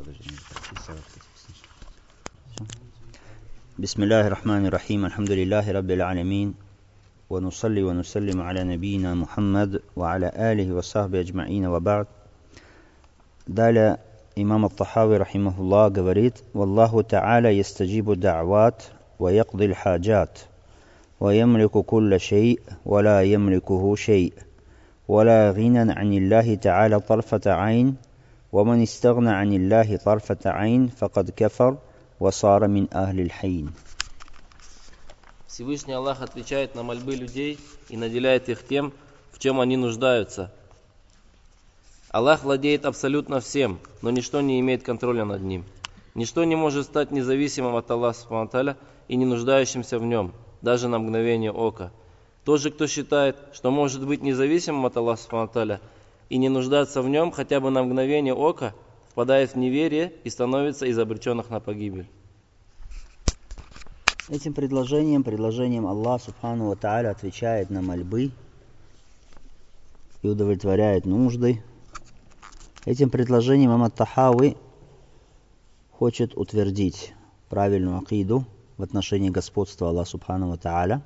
بسم الله الرحمن الرحيم الحمد لله رب العالمين ونصلي ونسلم على نبينا محمد وعلى آله وصحبه أجمعين وبعد. Далее имам ат-Тахави рахимахуллах говорит: «Валлаху та'аля ястаджибу да'ват ва якдил хаджат ва ямлику кулля шей ва ла ямликуху шей ва ла гинан аниллахи та'аля тарфата айн ва ман истагна аниллахи тарфата айн факад кафар ва сара мин ахлил хайн». Всевышний Аллах отвечает на мольбы людей и наделяет их тем, в чем они нуждаются. Аллах владеет абсолютно всем, но ничто не имеет контроля над ним. Ничто не может стать независимым от Аллаха субхану ва тааля и не нуждающимся в нем, даже на мгновение ока. Тот же, кто считает, что может быть независимым от Аллаха субхану ва тааля и не нуждаться в нем хотя бы на мгновение ока, впадает в неверие и становится из обреченных на погибель. Этим предложением Аллах субхану ва тааля отвечает на мольбы и удовлетворяет нужды. Этим предложением имам ат-Тахави хочет утвердить правильную акиду в отношении господства Аллаха субхану ва тааля,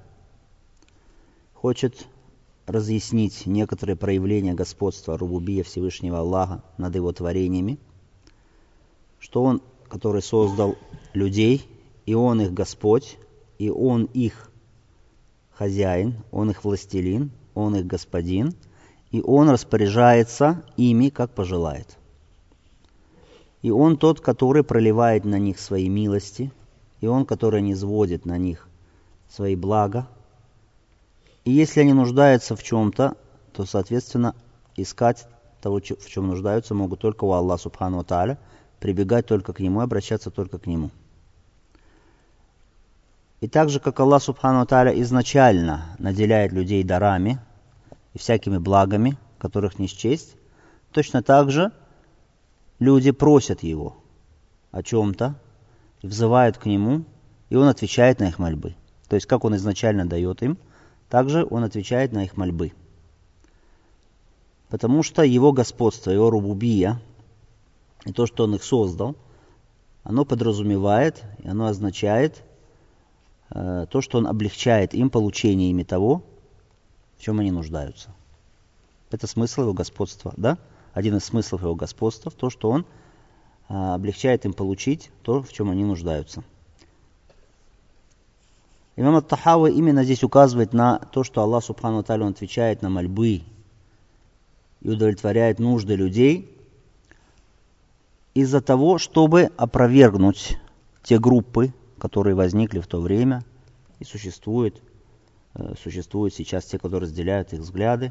хочет разъяснить некоторые проявления господства рубубия Всевышнего Аллаха над его творениями, что Он, который создал людей, и Он их Господь, и Он их хозяин, Он их властелин, Он их господин, и Он распоряжается ими, как пожелает. И Он тот, который проливает на них свои милости, и Он, который низводит на них свои блага. И если они нуждаются в чем-то, то, соответственно, искать того, в чем нуждаются, могут только у Аллаха субхану ва тааля, прибегать только к Нему и обращаться только к Нему. И так же, как Аллах субхану ва тааля изначально наделяет людей дарами и всякими благами, которых не счесть, точно так же люди просят Его о чем-то, взывают к Нему, и Он отвечает на их мольбы. То есть, как Он изначально дает им, также Он отвечает на их мольбы. Потому что Его господство, Его рубубия, и то, что Он их создал, оно подразумевает, и оно означает то, что Он облегчает им получение ими того, в чем они нуждаются. Это смысл Его господства, да? Один из смыслов Его господства, то, что Он облегчает им получить то, в чем они нуждаются. Имам ат-Тахави именно здесь указывает на то, что Аллах субхану ва тааля отвечает на мольбы и удовлетворяет нужды людей из-за того, чтобы опровергнуть те группы, которые возникли в то время и существуют сейчас те, которые разделяют их взгляды,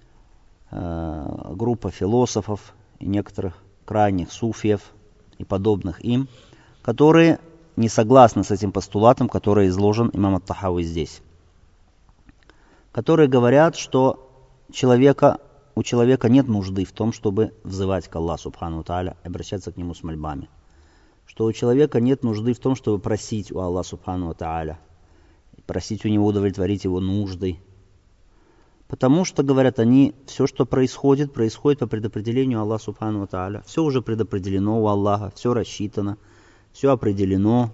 группа философов и некоторых крайних суфиев и подобных им, которые не согласны с этим постулатом, который изложен имам ат-Тахави здесь, которые говорят, что у человека нет нужды в том, чтобы взывать к Аллаху субхану ва тааля и обращаться к Нему с мольбами, что у человека нет нужды в том, чтобы просить у Аллаха субхану ва тааля, просить у Него удовлетворить его нужды. Потому что, говорят они, все, что происходит по предопределению Аллаха субхану ва тааля. Все уже предопределено у Аллаха, все рассчитано, все определено.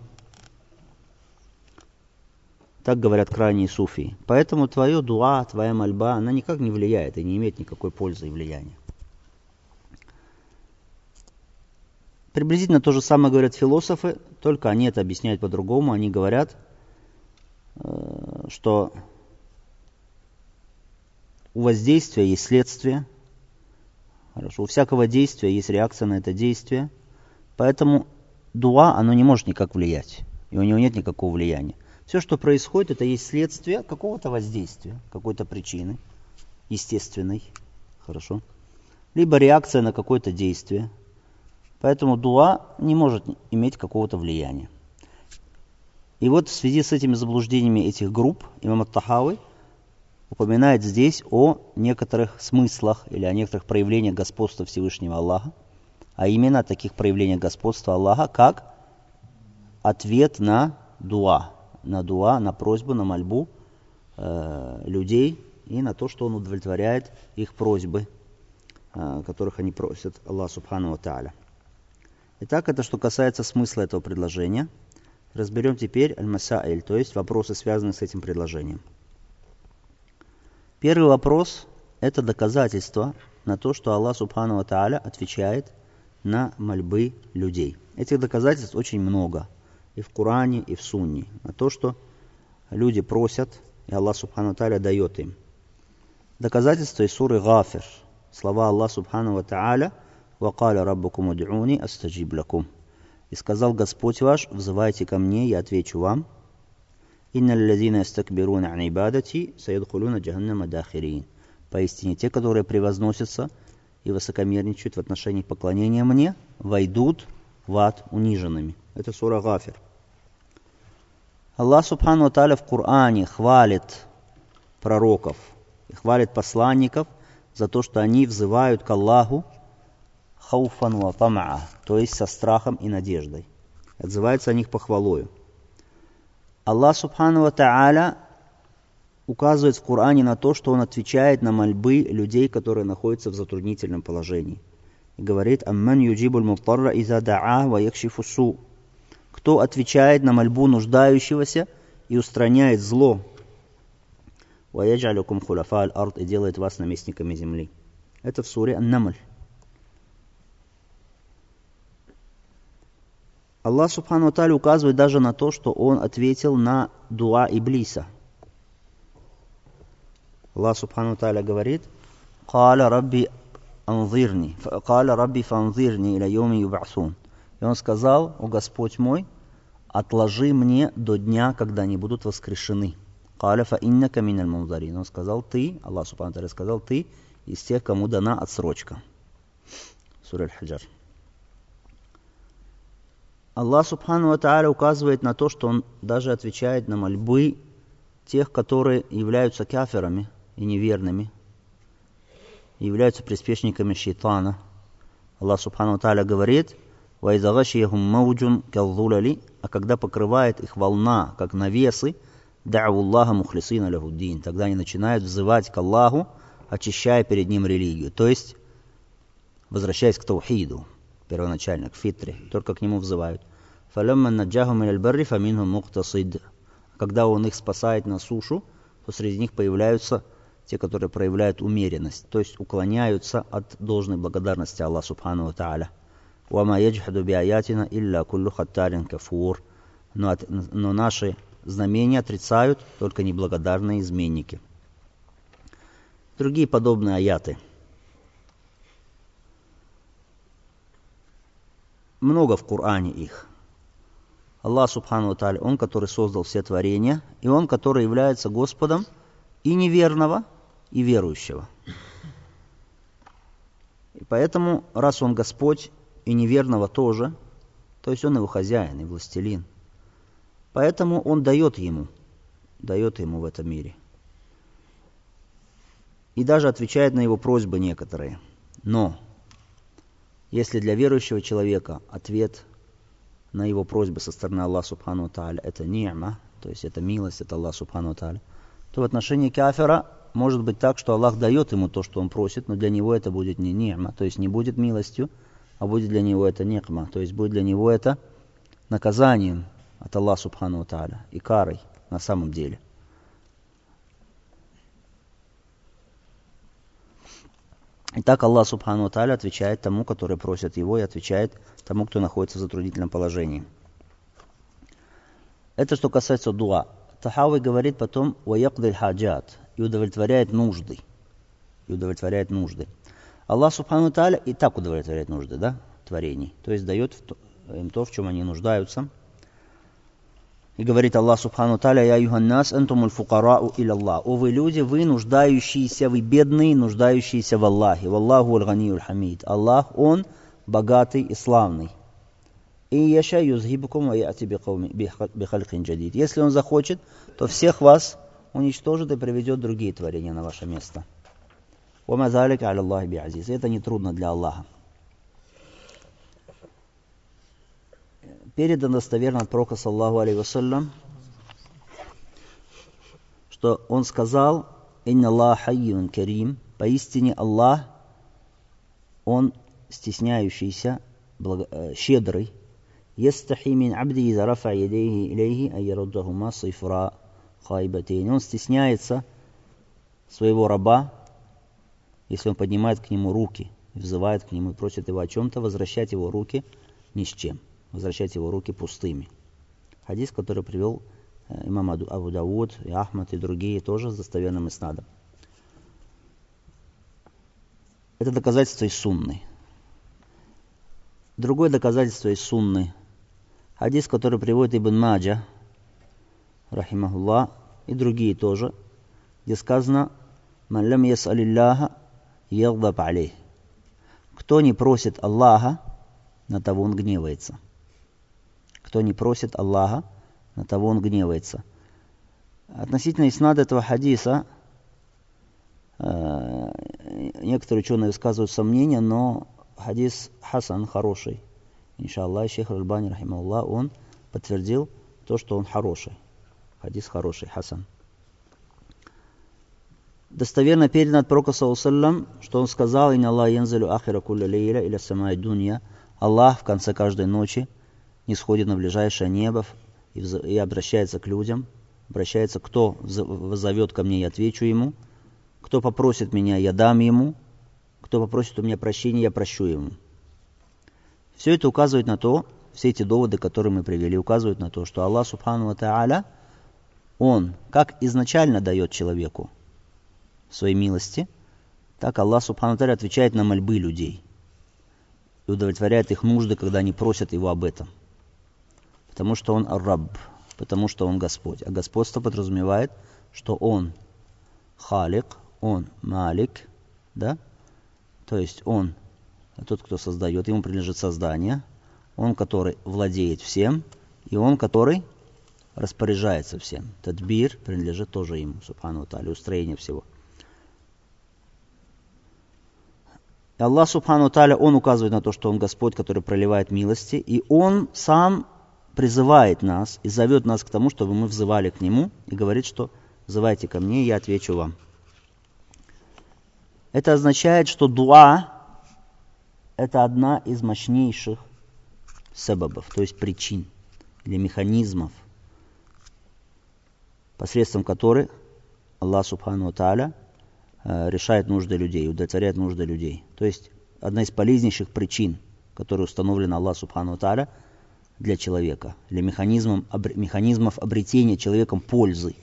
Так говорят крайние суфии. Поэтому твое дуа, твоя мольба, она никак не влияет и не имеет никакой пользы и влияния. Приблизительно то же самое говорят философы, только они это объясняют по-другому. Они говорят, что у воздействия есть следствие, хорошо, у всякого действия есть реакция на это действие, поэтому дуа, оно не может никак влиять, и у него нет никакого влияния. Все, что происходит, это есть следствие какого-то воздействия, какой-то причины, естественной, хорошо, либо реакция на какое-то действие, поэтому дуа не может иметь какого-то влияния. И вот в связи с этими заблуждениями этих групп имам ат-Тахави упоминает здесь о некоторых смыслах или о некоторых проявлениях господства Всевышнего Аллаха, а именно о таких проявлениях господства Аллаха, как ответ на дуа, на просьбу, на мольбу людей и на то, что Он удовлетворяет их просьбы, которых они просят Аллах субхану ва тааля. Итак, это что касается смысла этого предложения. Разберем теперь аль-масаиль, то есть вопросы, связанные с этим предложением. Первый вопрос – это доказательство на то, что Аллах Субхану ва Тааля отвечает на мольбы людей. Этих доказательств очень много и в Коране, и в Сунне. На то, что люди просят, и Аллах Субхану ва Тааля дает им. Доказательство из суры Гафир. Слова Аллаха Субхану ва Тааля «Вакаля раббукум уд'уни астаджиб лакум». И сказал Господь ваш: взывайте ко мне, я отвечу вам. «Инналь лазина ястакбируна ан ибадати саядхулуна джаханнама дахирин». Поистине, те, которые превозносятся и высокомерничают в отношении поклонения мне, войдут в ад униженными. Это сура Гафир. Аллах Субхану ва Тааля в Коране хвалит пророков и хвалит посланников за то, что они взывают к Аллаху хауфан ва тамаа, то есть со страхом и надеждой. Отзывается о них похвалою. Аллах Субхану ва Тааля указывает в Коране на то, что Он отвечает на мольбы людей, которые находятся в затруднительном положении. И говорит: «Амман юджибуль муттарра иза да'а ва якшифу су». Кто отвечает на мольбу нуждающегося и устраняет зло. «Ва яджалюкум хуляфа аль-ард», и делает вас наместниками земли. Это в суре Ан-Намль. Аллах Субхану ва Тааля указывает даже на то, что Он ответил на дуа Иблиса. Аллах Субхану ва Тааля говорит: «Каля рабби фанзирни иля йоми юб'асун». И он сказал: «О Господь мой, отложи мне до дня, когда они будут воскрешены». «Каля фа иннака миналь мунзарин». Он сказал: «Ты», Аллах Субхану ва Тааля сказал: «Ты из тех, кому дана отсрочка». Сура Аль-Хаджр. Аллах Субхану ва Тааля указывает на то, что Он даже отвечает на мольбы тех, которые являются кафирами и неверными, являются приспешниками шайтана. Аллах Субхану ва Тааля говорит: «Ва иза гашияхум мауджун калзулали», а когда покрывает их волна, как навесы, «Дa'у Аллаха мухлисина лахуддин», тогда они начинают взывать к Аллаху, очищая перед Ним религию, то есть возвращаясь к таухиду, первоначально, к фитре, только к Нему взывают. «Фалямма наджахум иля аль-барри фаминхум муктасид». Когда Он их спасает на сушу, то среди них появляются те, которые проявляют умеренность, то есть уклоняются от должной благодарности Аллаху Субхану ва Тааля. «Вама яджхаду биаятина илля куллю хаттарин кафур». Но наши знамения отрицают только неблагодарные изменники. Другие подобные аяты. Много в Коране их. Аллах Субхану ва Тааля, Он, который создал все творения, и Он, который является Господом и неверного, и верующего. И поэтому, раз Он Господь, и неверного тоже, то есть Он его хозяин и властелин, поэтому Он дает ему в этом мире. И даже отвечает на его просьбы некоторые. Но если для верующего человека ответ на его просьбы со стороны Аллаха Субхану ва Тааля это ни'ма, то есть это милость от Аллаха Субхану ва Тааля, то в отношении кафира может быть так, что Аллах дает ему то, что он просит, но для него это будет не ни'ма, то есть не будет милостью, а будет для него это никма, то есть будет для него это наказанием от Аллаха Субхану ва Тааля и карой на самом деле. Итак, Аллах Субхану ва Тааля отвечает тому, который просит его, и отвечает тому, кто находится в затруднительном положении. Это что касается дуа. Тахави говорит потом «Ваякдиль хаджат» и удовлетворяет нужды. Аллах Субхану ва Тааля и так удовлетворяет нужды, творений. То есть дает им то, в чем они нуждаются. И говорит Аллах Субхану ва Тааля: «Я юханнас антумуль фукарау иля Аллах». О вы люди, вы нуждающиеся, вы бедные, нуждающиеся в Аллахе. Валлаху аль-ганиюль хамид. Аллах, Он богатый и славный. И яша юзгибукум ва яати бихалькин джадид. Если Он захочет, то всех вас уничтожит и приведет другие творения на ваше место. Ва ма залика аля Аллахи биазиз. Это не трудно для Аллаха. Передано достоверно от пророка саллаллаху алейхи вассалям, что он сказал: «Инна Аллах хайюн карим», поистине Аллах, Он стесняющийся щедрый. يستحي من عبده إذا رفع يديه إليه أن يردهما صفراء خائبتين. Он стесняется своего раба, если он поднимает к нему руки, взывает к нему и просит его о чем-то, возвращать его руки ни с чем, возвращать его руки пустыми. Хадис, который привел имам Абу Дауд и Ахмад и другие, тоже с достоверным иснадом. Это доказательство из сунны. Другое доказательство из сунны. Хадис, который приводит Ибн Маджа, рахимахуллах, и другие тоже, где сказано: «Ман лам яс'алиллаха ягдаб алейх». Кто не просит Аллаха, на того он гневается. Кто не просит Аллаха, на того он гневается. Относительно иснада этого хадиса, некоторые ученые высказывают сомнения, но хадис хасан, хороший. Иншаллах, шейх Аль-Альбани, рахимахуллах, он подтвердил то, что он хороший. Хадис хороший, хасан. Достоверно передано от пророка, саллаллаху алейхи ва саллям, что он сказал: «Инна Аллах янзилю ахира кулля лейля иля самай дунья». Аллах в конце каждой ночи нисходит на ближайшее небо и обращается к людям. Обращается: кто воззовет ко мне, я отвечу ему. Кто попросит меня, я дам ему. Кто попросит у меня прощения, я прощу ему. Все это указывает на то, все эти доводы, которые мы привели, указывают на то, что Аллах Субхану ва Тааля, Он как изначально дает человеку своей милости, так Аллах Субхану ва Тааля отвечает на мольбы людей и удовлетворяет их нужды, когда они просят Его об этом. Потому что Он Ар-Рабб, потому что Он Господь. А господство подразумевает, что Он Халик, Он Малик, да? То есть Он тот, кто создает, ему принадлежит создание, Он, который владеет всем, и Он, который распоряжается всем. Тадбир принадлежит тоже Ему, Субхану ва Тааля, устроение всего. И Аллах Субхану ва Тааля, Он указывает на то, что Он Господь, который проливает милости, и Он сам призывает нас и зовет нас к тому, чтобы мы взывали к Нему, и говорит, что «взывайте ко мне, я отвечу вам». Это означает, что дуа – это одна из мощнейших сабабов, то есть причин или механизмов, посредством которых Аллах Субхану ва Тааля решает нужды людей, удовлетворяет нужды людей. То есть одна из полезнейших причин, которая установлена Аллах Субхану ва Тааля для человека, для механизмов обретения человеком пользы.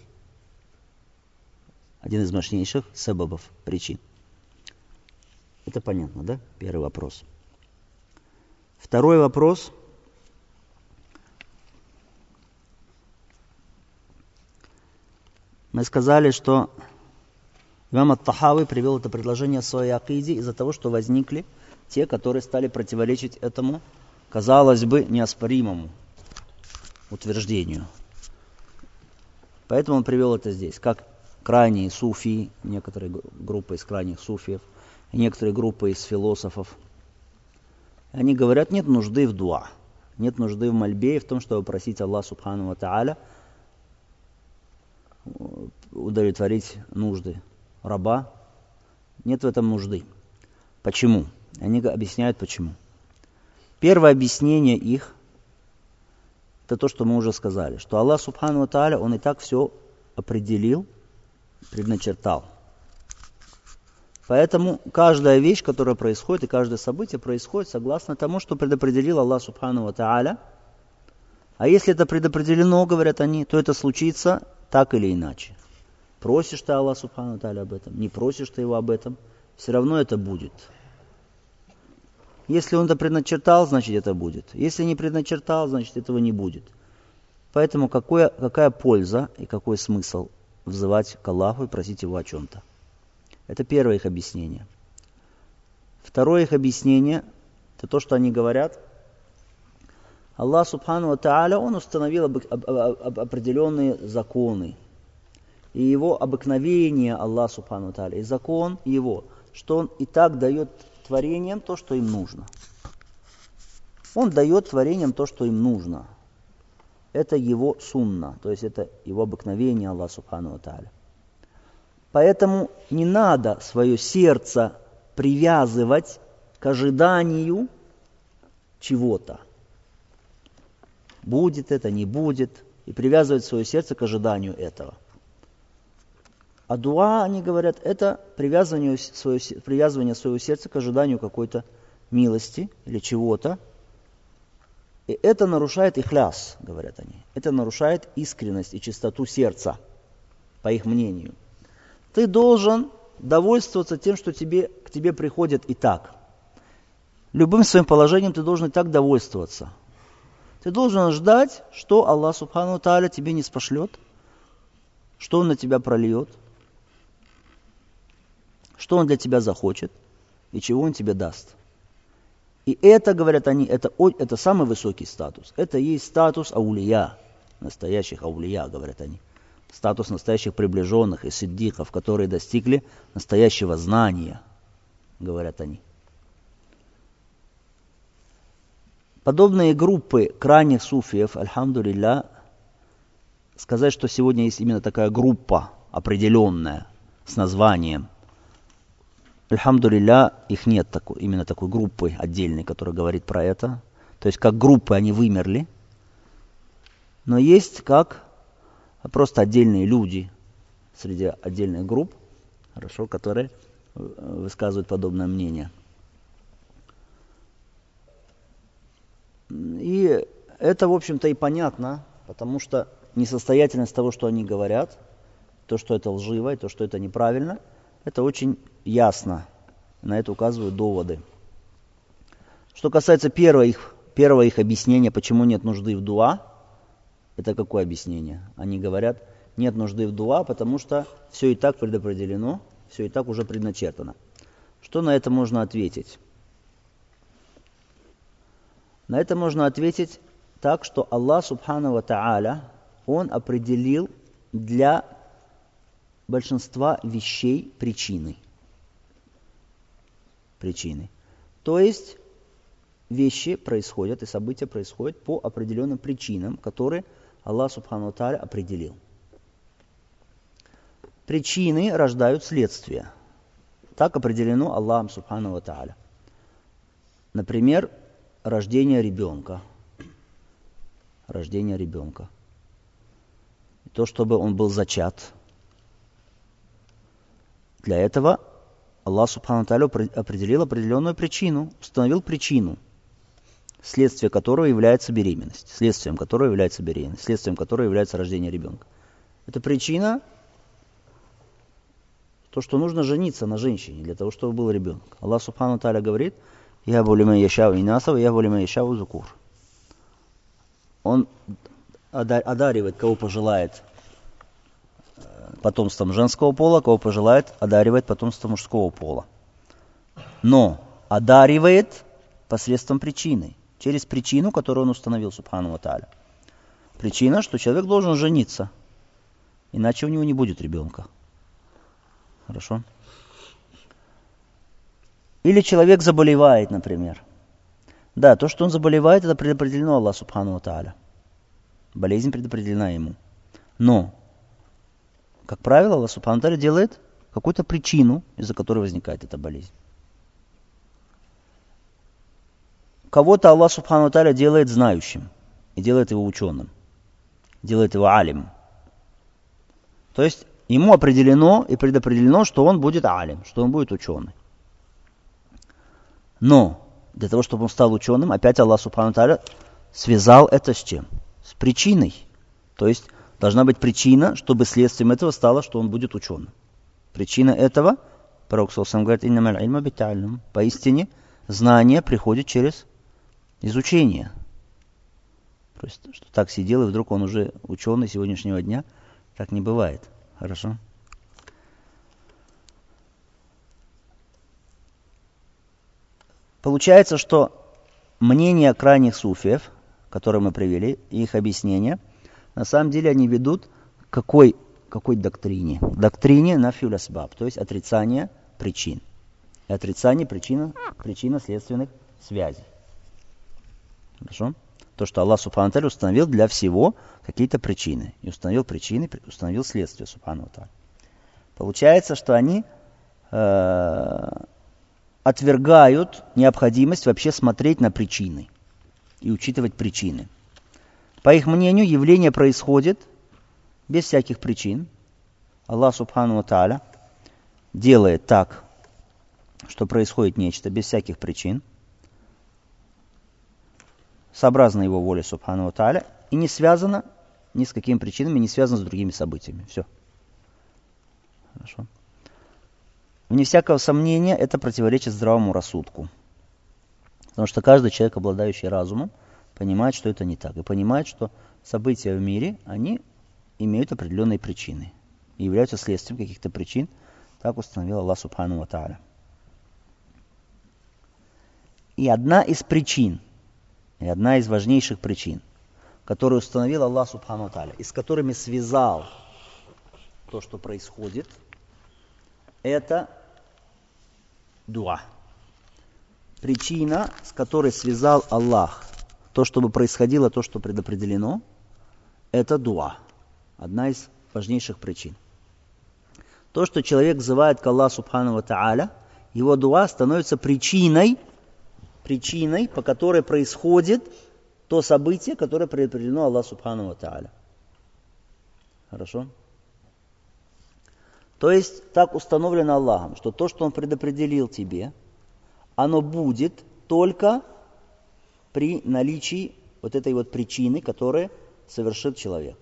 Один из мощнейших сабабов, причин. Это понятно, да? Первый вопрос. Второй вопрос. Мы сказали, что имам Ат-Тахави привел это предложение в своей акиде из-за того, что возникли те, которые стали противоречить этому, казалось бы, неоспоримому утверждению. Поэтому он привел это здесь, как крайние суфии, некоторые группы из крайних суфиев, и некоторые группы из философов. Они говорят, нет нужды в дуа, нет нужды в мольбе и в том, чтобы просить Аллах Субхану ва Тааля удовлетворить нужды раба. Нет в этом нужды. Почему? Они объясняют, почему. Первое объяснение их, это то, что мы уже сказали, что Аллах Субхану ва Тааля, Он и так все определил, предначертал. Поэтому каждая вещь, которая происходит, и каждое событие происходит согласно тому, что предопределил Аллах Субхану ва Тааля. А если это предопределено, говорят они, то это случится так или иначе. Просишь ты Аллах Субхану ва Тааля об этом, не просишь ты Его об этом, все равно это будет. Если Он это предначертал, значит это будет. Если не предначертал, значит этого не будет. Поэтому какая польза и какой смысл взывать к Аллаху и просить Его о чем-то? Это первое их объяснение. Второе их объяснение, это то, что они говорят. Аллах Субхану ва Тааля, Он установил определенные законы. И Его обыкновение, Аллах Субхану ва Тааля, и закон Его, что Он и так дает творениям то, что им нужно. Он дает творениям то, что им нужно. Это Его сунна, то есть это Его обыкновение, Аллах Субхану ва Тааля. Поэтому не надо свое сердце привязывать к ожиданию чего-то. Будет это, не будет. И привязывает свое сердце к ожиданию этого. А дуа, они говорят, это привязывание своего сердца к ожиданию какой-то милости или чего-то. И это нарушает ихляс, говорят они. Это нарушает искренность и чистоту сердца, по их мнению. Ты должен довольствоваться тем, что к тебе приходит и так. Любым своим положением ты должен и так довольствоваться. Ты должен ждать, что Аллах Субхану Тааля тебе не спошлет, что Он на тебя прольет, что Он для тебя захочет и чего Он тебе даст. И это, говорят они, это самый высокий статус. Это и есть статус аулия, настоящих аулия, говорят они. Статус настоящих приближенных и сиддиков, которые достигли настоящего знания, говорят они. Подобные группы крайних суфиев, альхамдулилля, сказать, что сегодня есть именно такая группа определенная с названием, альхамдулилля, их нет именно такой группы отдельной, которая говорит про это. То есть как группы они вымерли, но есть как просто отдельные люди среди отдельных групп, хорошо, которые высказывают подобное мнение. И это, в общем-то, и понятно, потому что несостоятельность того, что они говорят, то, что это лживо, и то, что это неправильно, это очень ясно. На это указывают доводы. Что касается первого их объяснения, почему нет нужды в дуа, это какое объяснение? Они говорят, нет нужды в дуа, потому что все и так предопределено, все и так уже предначертано. Что на это можно ответить? На это можно ответить так, что Аллах Субхану ва Тааля, Он определил для большинства вещей причины. То есть вещи происходят и события происходят по определенным причинам, которые Аллах Субхану ва Тааля определил. Причины рождают следствия. Так определено Аллахом Субхану ва Тааля. Например, рождение ребенка. То, чтобы он был зачат. Для этого Аллах Субхану Тааля определил определенную причину, установил причину, следствием которой является беременность, следствием которой является рождение ребенка. Это причина, то, что нужно жениться на женщине для того, чтобы был ребенок. Аллах Субхану Тааля говорит, «Яхбу лиман яшау инаса, яхбу лиман яшау зукур». Он одаривает, кого пожелает, потомством женского пола, кого пожелает, одаривает потомством мужского пола. Но одаривает посредством причины, через причину, которую он установил, Субхану ва Тааля. Причина, что человек должен жениться, иначе у него не будет ребенка. Хорошо? Или человек заболевает, например. Да, то, что он заболевает, это предопределено Аллаху Субхану ва Тааля. Болезнь предопределена ему. Но как правило, Аллах Субхану ва Тааля делает какую-то причину, из-за которой возникает эта болезнь. Кого-то Аллах Субхану ва Тааля делает знающим и делает его ученым, делает его алим. То есть ему определено и предопределено, что он будет алим, что он будет ученый. Но для того, чтобы он стал ученым, опять Аллах Субхану ва Тааля связал это с чем? С причиной. То есть должна быть причина, чтобы следствием этого стало, что он будет ученым. Причина этого, пророк ﷺ говорит, «Иннамаль ильма биталлюм». Поистине, знание приходит через изучение. То есть, что так сидел, и вдруг он уже ученый сегодняшнего дня. Так не бывает. Хорошо? Получается, что мнение крайних суфиев, которые мы привели, и их объяснения, на самом деле они ведут к какой доктрине? Доктрине нафюль асбаб, то есть отрицание причин. И отрицание причинно-следственных связей. Хорошо? То, что Аллах Субхану ва Тааля установил для всего какие-то причины. И установил причины, установил следствие Субхану ва Тааля. Получается, что они отвергают необходимость вообще смотреть на причины. и учитывать причины. По их мнению, явление происходит без всяких причин. Аллах Субхану ва Тааля делает так, что происходит нечто без всяких причин, сообразно его воле Субхану ва Тааля, и не связано ни с какими причинами, не связано с другими событиями. Все. Хорошо. Вне всякого сомнения, это противоречит здравому рассудку. Потому что каждый человек, обладающий разумом, понимает, что это не так. И понимает, что события в мире, они имеют определенные причины. И являются следствием каких-то причин. Так установил Аллах Субхану ва Тааля. И одна из причин, и одна из важнейших причин, которую установил Аллах Субхану ва Тааля, и с которыми связал то, что происходит, это дуа. Причина, с которой связал Аллах то, чтобы происходило, то, что предопределено, это дуа. Одна из важнейших причин. То, что человек взывает к Аллаху Субхану ва Тааля, его дуа становится причиной, по которой происходит то событие, которое предопределено Аллаху Субхану ва Тааля. Хорошо? То есть, так установлено Аллахом, что то, что Он предопределил тебе, оно будет только при наличии вот этой вот причины, которую совершит человек.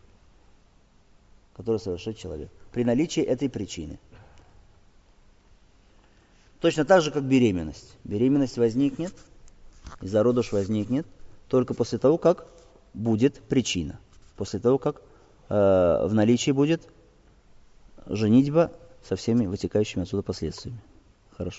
При наличии этой причины. Точно так же, как беременность. Беременность возникнет, и зародыш возникнет только после того, как будет причина. После того, как в наличии будет женитьба со всеми вытекающими отсюда последствиями. Хорошо?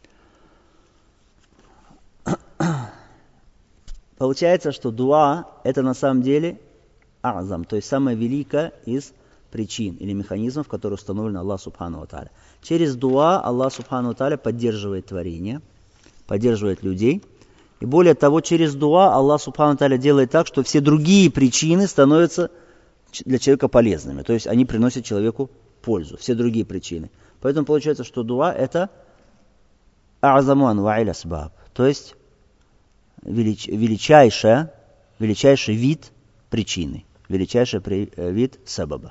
Получается, что дуа – это на самом деле азам, то есть самая великая из причин или механизмов, которые установлены Аллах Субхану ва Тааля. Через дуа Аллах Субхану ва Тааля поддерживает творение, поддерживает людей. И более того, через дуа Аллах Субхану ва Тааля делает так, что все другие причины становятся для человека полезными. То есть они приносят человеку пользу, все другие причины. Поэтому получается, что дуа – это азаму анва'иль асбаб, то есть величайший вид причины, величайший вид сабаба.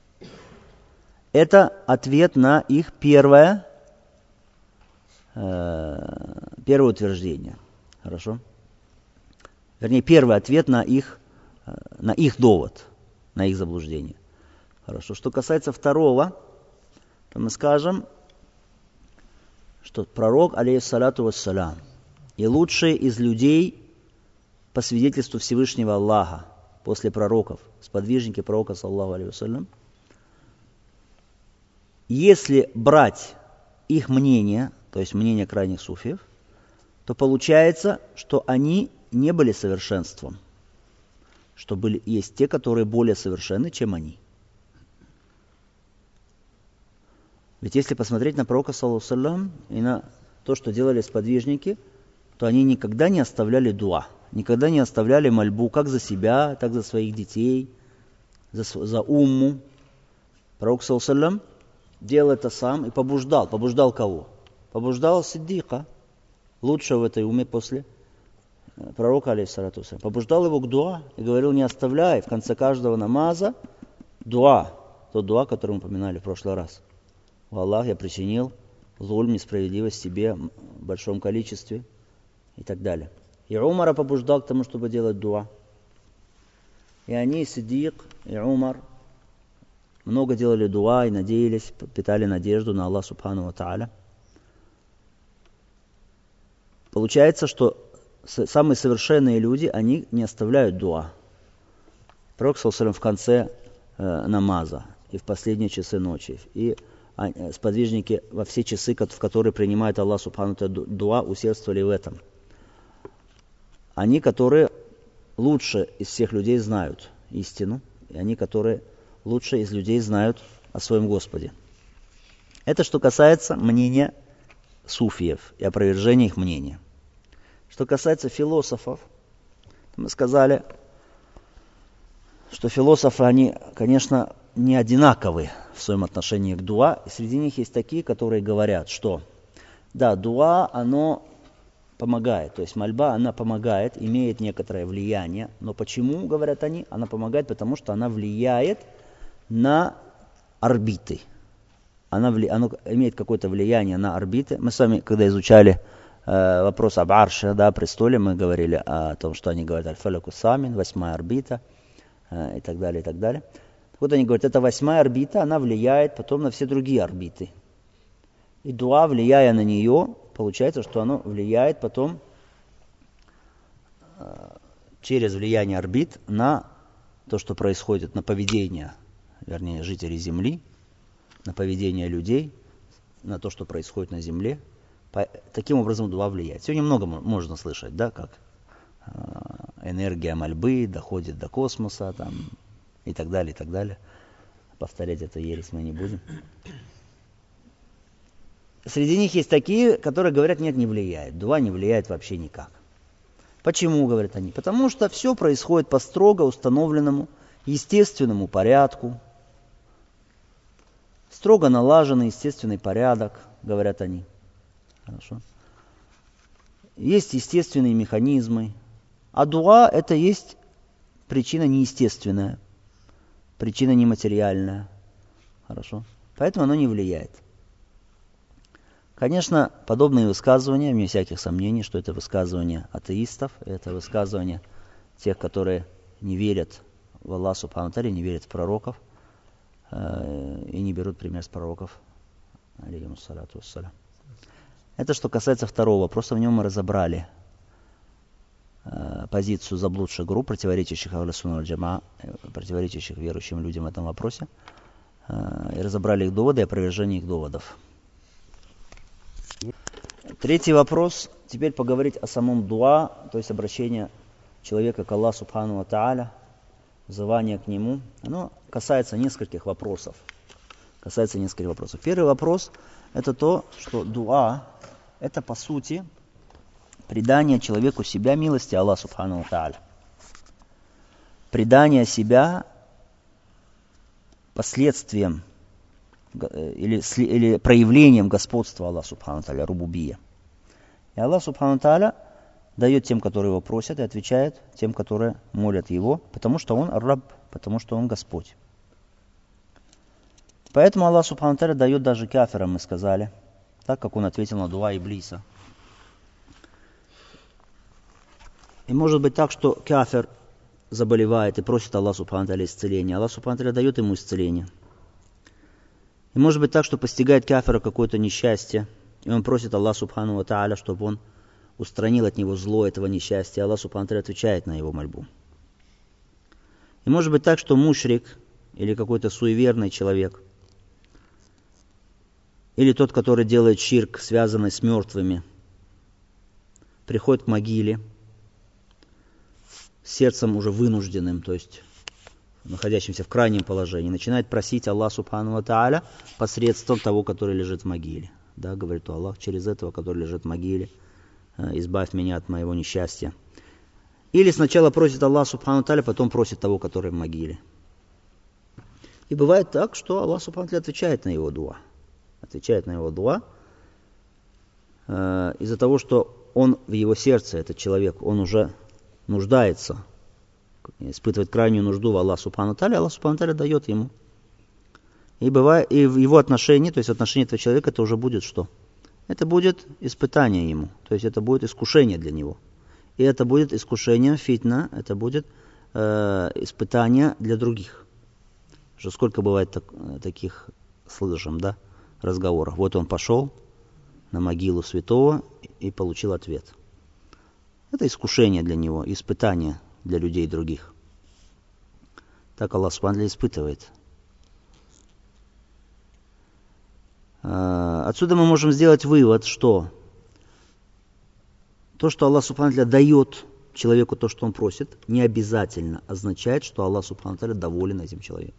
Это ответ на их первое утверждение. Хорошо? Вернее, первый ответ на их довод, на их заблуждение. Хорошо. Что касается второго, то мы скажем, что пророк, алейхиссалату вассалям, и лучшие из людей по свидетельству Всевышнего Аллаха после пророков, сподвижники пророка, саллаллаху алейхи вассалям, если брать их мнение, то есть мнение крайних суфиев, то получается, что они не были совершенством, что есть те, которые более совершенны, чем они. Ведь если посмотреть на пророка, саллаллаху алейхи вассалям, и на то, что делали сподвижники, то они никогда не оставляли дуа, никогда не оставляли мольбу как за себя, так за своих детей, за умму. Пророк, саллаллаху алейхи вассалям, делал это сам и побуждал. Побуждал кого? Побуждал Сиддика, лучшего в этой умме после пророка, алейхиссалату вассалям. Побуждал его к дуа и говорил: не оставляй в конце каждого намаза дуа. Тот дуа, который мы упоминали в прошлый раз. О Аллах, я причинил зулм, несправедливость себе в большом количестве и так далее. И Умара побуждал к тому, чтобы делать дуа. И они, Сиддик и Умар, много делали дуа и надеялись, питали надежду на Аллах Субхану ва Тааля. Получается, что самые совершенные люди, они не оставляют дуа. Пророк, саллаллаху алейхи ва саллям, в конце намаза и в последние часы ночи, и сподвижники во все часы, в которые принимает Аллах Субхану ва Тааля дуа, усердствовали в этом. Они, которые лучше из всех людей знают истину, и они, которые лучше из людей знают о своем Господе. Это что касается мнения суфиев и опровержения их мнения. Что касается философов, мы сказали, что философы, они, конечно, не одинаковы в своем отношении к дуа. И среди них есть такие, которые говорят, что да, дуа, оно помогает. То есть мольба, она помогает, имеет некоторое влияние. Но почему, говорят они, она помогает? Потому что она влияет на орбиты. Она имеет какое-то влияние на орбиты. Мы с вами, когда изучали вопрос об Арше, да, престоле, мы говорили о том, что они говорят аль-фаляку самин, 8-я орбита и так далее, и так далее. Вот они говорят, эта 8-я орбита, она влияет потом на все другие орбиты. И дуа, влияя на нее, получается, что оно влияет потом через влияние орбит на то, что происходит, на поведение, вернее, жителей Земли, на поведение людей, на то, что происходит на Земле. Таким образом дуа влияет. Сегодня много можно слышать, да, как энергия мольбы доходит до космоса там, и так далее, и так далее. Повторять эту ересь мы не будем. Среди них есть такие, которые говорят, нет, не влияет. Дуа не влияет вообще никак. Почему, говорят они? Потому что все происходит по строго установленному, естественному порядку. Строго налаженный естественный порядок, говорят они. Хорошо. Есть естественные механизмы. А дуа это есть причина неестественная, причина нематериальная. Хорошо. Поэтому оно не влияет. Конечно, подобные высказывания, вне всяких сомнений, что это высказывания атеистов, это высказывания тех, которые не верят в Аллаха Субхану ва Тааля, не верят в пророков и не берут пример с пророков. Алейхиссалату вассалям. Это что касается второго вопроса, в нем мы разобрали позицию заблудших групп, противоречащих Ахлю Сунна валь Джамаа, противоречащих верующим людям в этом вопросе, и разобрали их доводы и опровержение их доводов. Третий вопрос. Теперь поговорить о самом дуа, то есть обращение человека к Аллаху Субхану ва Тааля, взывание к Нему. Оно касается нескольких вопросов. Первый вопрос – это то, что дуа – это по сути предание человеку себя милости Аллаха Субхану ва Тааля. Предание себя последствием или проявлением господства Аллаха Субхану ва Тааля, рубубия. И Аллах Субхану ва Тааля дает тем, которые его просят, и отвечает тем, которые молят его, потому что он Рабб, потому что он Господь. Поэтому Аллах Субхану ва Тааля дает даже кафирам, мы сказали, так как он ответил на дуа Иблиса. И может быть так, что кафир заболевает и просит Аллаха Субхану ва Тааля исцеления. Аллах Субхану ва Тааля дает ему исцеление. И может быть так, что постигает кафира какое-то несчастье, и он просит Аллаха Субхану ва Тааля, чтобы он устранил от него зло этого несчастья. Аллах Субхану ва Тааля отвечает на его мольбу. И может быть так, что мушрик или какой-то суеверный человек, или тот, который делает ширк, связанный с мертвыми, приходит к могиле, сердцем уже вынужденным, то есть находящимся в крайнем положении, начинает просить Аллаха Субхану ва Тааля посредством того, который лежит в могиле. Да, говорит Аллах, через этого, который лежит в могиле, избавь меня от моего несчастья. Или сначала просит Аллаха Субхану ва Тааля, потом просит того, который в могиле. И бывает так, что Аллах Субхану ва Тааля отвечает на его дуа. Из-за того, что он в его сердце, этот человек, он уже нуждается, испытывает крайнюю нужду в Аллахе Субхану ва Тааля, Аллах Субхану ва Тааля дает ему. И в его отношении, то есть в отношении этого человека, это уже будет что? Это будет испытание ему, то есть это будет искушение для него. И это будет искушение, фитна, это будет испытание для других. Что сколько бывает таких, слышим, да, разговоров. Вот он пошел на могилу святого и получил ответ. Это искушение для него, испытание для людей других. Так Аллах Субхану ва Тааля испытывает. Отсюда мы можем сделать вывод, что то, что Аллах Субхану ва Тааля дает человеку то, что он просит, не обязательно означает, что Аллах Субхану ва Тааля доволен этим человеком.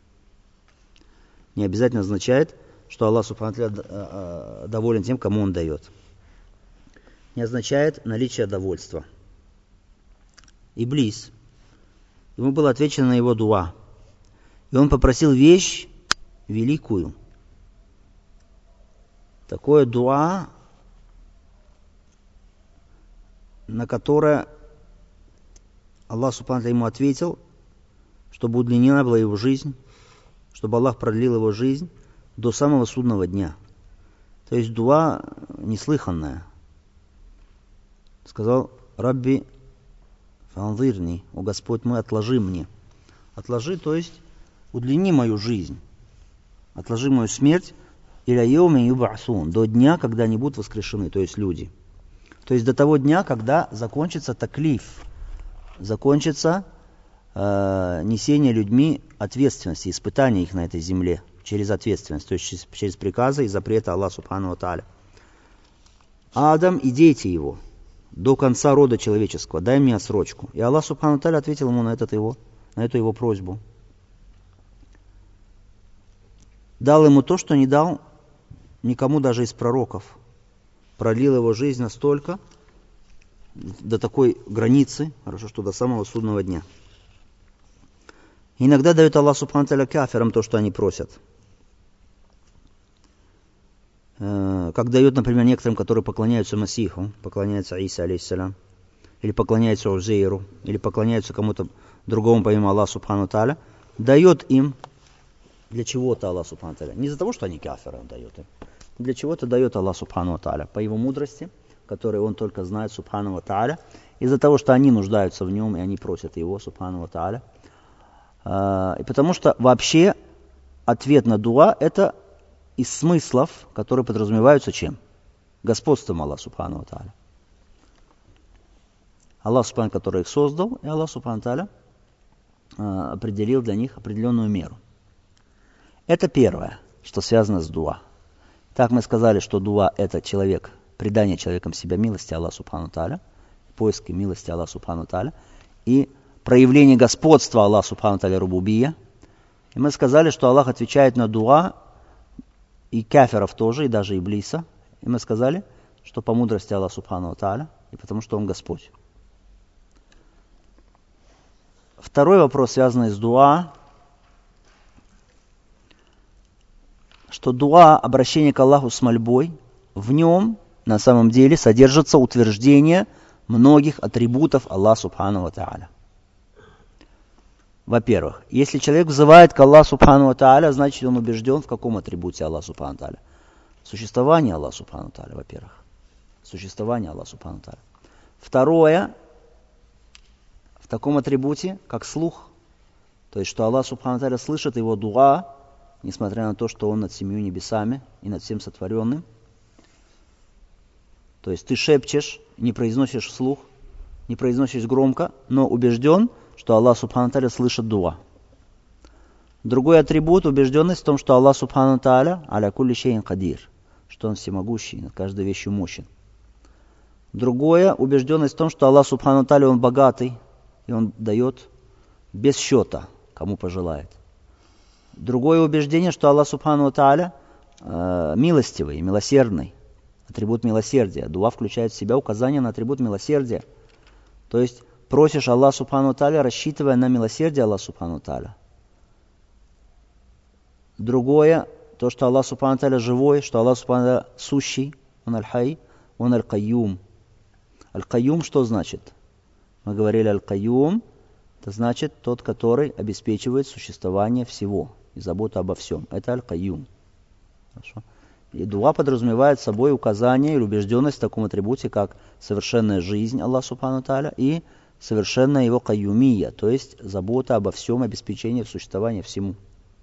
Не обязательно означает, что Аллах Субхану ва Тааля доволен тем, кому он дает. Не означает наличие довольства. Иблис, ему было отвечено на его дуа, и он попросил вещь великую. Такое дуа на которое Аллах Субхану ему ответил, чтобы удлинена была его жизнь, чтобы Аллах продлил его жизнь до самого судного дня. То есть дуа неслыханная. Сказал: «Рабби фанзирни», «О Господь мой, отложи мне». Отложи, то есть удлини мою жизнь, отложи мою смерть, иля йоми юбасун, до дня, когда они будут воскрешены, то есть люди. То есть до того дня, когда закончится таклиф, закончится несение людьми ответственности, испытания их на этой земле через ответственность, то есть через приказы и запреты Аллаха Субхану ва Тааля. Адам и дети его до конца рода человеческого, дай мне отсрочку. И Аллах Субхану ва Тааля ответил ему на эту его просьбу. Дал ему то, что не дал никому даже из пророков. Продлил его жизнь настолько, до такой границы, хорошо, что до самого судного дня. Иногда дает Аллах Субхану ва Тааля кафирам то, что они просят. Как дает, например, некоторым, которые поклоняются Масиху, поклоняются Иса, алейхиссалям, или поклоняются Узейру, или поклоняются кому-то другому помимо Аллаха Субхану ва Тааля, дает им для чего-то Аллах Субхану ва Тааля. Не из-за того, что они кафиры, он дает им. Для чего-то дает Аллах Субхану ва Тааля, по его мудрости, которую он только знает, Субхану ва Тааля, из-за того, что они нуждаются в нем, и они просят его, Субхану ва Тааля. И потому что вообще ответ на дуа – это из смыслов, которые подразумеваются чем? Господством Аллаха Субхану ва Тааля. Аллах Субхану, который их создал, и Аллах Субхану ва Тааля определил для них определенную меру. Это первое, что связано с дуа. Так мы сказали, что дуа – это человек, предание человеком себя милости Аллаха Субхану ва Тааля, поиски милости Аллаха Субхану ва Тааля и проявление господства Аллаха Субхану ва Тааля рубубия. И мы сказали, что Аллах отвечает на дуа и кафиров тоже, и даже Иблиса. И мы сказали, что по мудрости Аллаха Субхану ва Тааля, и потому что Он Господь. Второй вопрос, связанный с дуа, что дуа, обращение к Аллаху с мольбой, в нем на самом деле содержится утверждение многих атрибутов Аллаха Субхану ва Тааля. Во-первых, если человек взывает к Аллаху Субхану ва Тааля, значит он убежден в каком атрибуте Аллаха Субхану ва Тааля? Существование Аллаха Субхану ва Тааля, во-первых. Существование Аллаха Субхану ва Тааля. Второе, в таком атрибуте, как слух. То есть, что Аллах Субхану ва Тааля слышит его дуа, несмотря на то, что он над 7 небесами и над всем сотворенным. То есть ты шепчешь, не произносишь вслух, не произносишь громко, но убежден, что Аллах Субхану ва Тааля слышит дуа. Другой атрибут – убежденность в том, что Аллах Субхану ва Тааля аля кулли шейин кадир, что Он всемогущий, над каждой вещью мощен. Другое – убежденность в том, что Аллах Субхану ва Тааля Он богатый, и Он дает без счета, кому пожелает. Другое убеждение, что Аллах Субхану ва Тааля милостивый, милосердный, атрибут милосердия. Дуа включает в себя указание на атрибут милосердия. То есть просишь Аллаха Субхану ва Тааля, рассчитывая на милосердие Аллаха Субхану ва Тааля. Другое, то, что Аллах Субхану ва Тааля живой, что Аллах Субхану ва Тааля сущий, Он аль-хай, Он аль-кайюм. Аль-кайюм что значит? Мы говорили аль-кайюм, это значит тот, который обеспечивает существование всего и заботу обо всем. Это аль-кайюм. Хорошо. И дуа подразумевает собой указание или убежденность в таком атрибуте, как совершенная жизнь Аллаха Субхану ва Тааля и совершенная его кайюмия, то есть забота обо всем, обеспечение существования всему.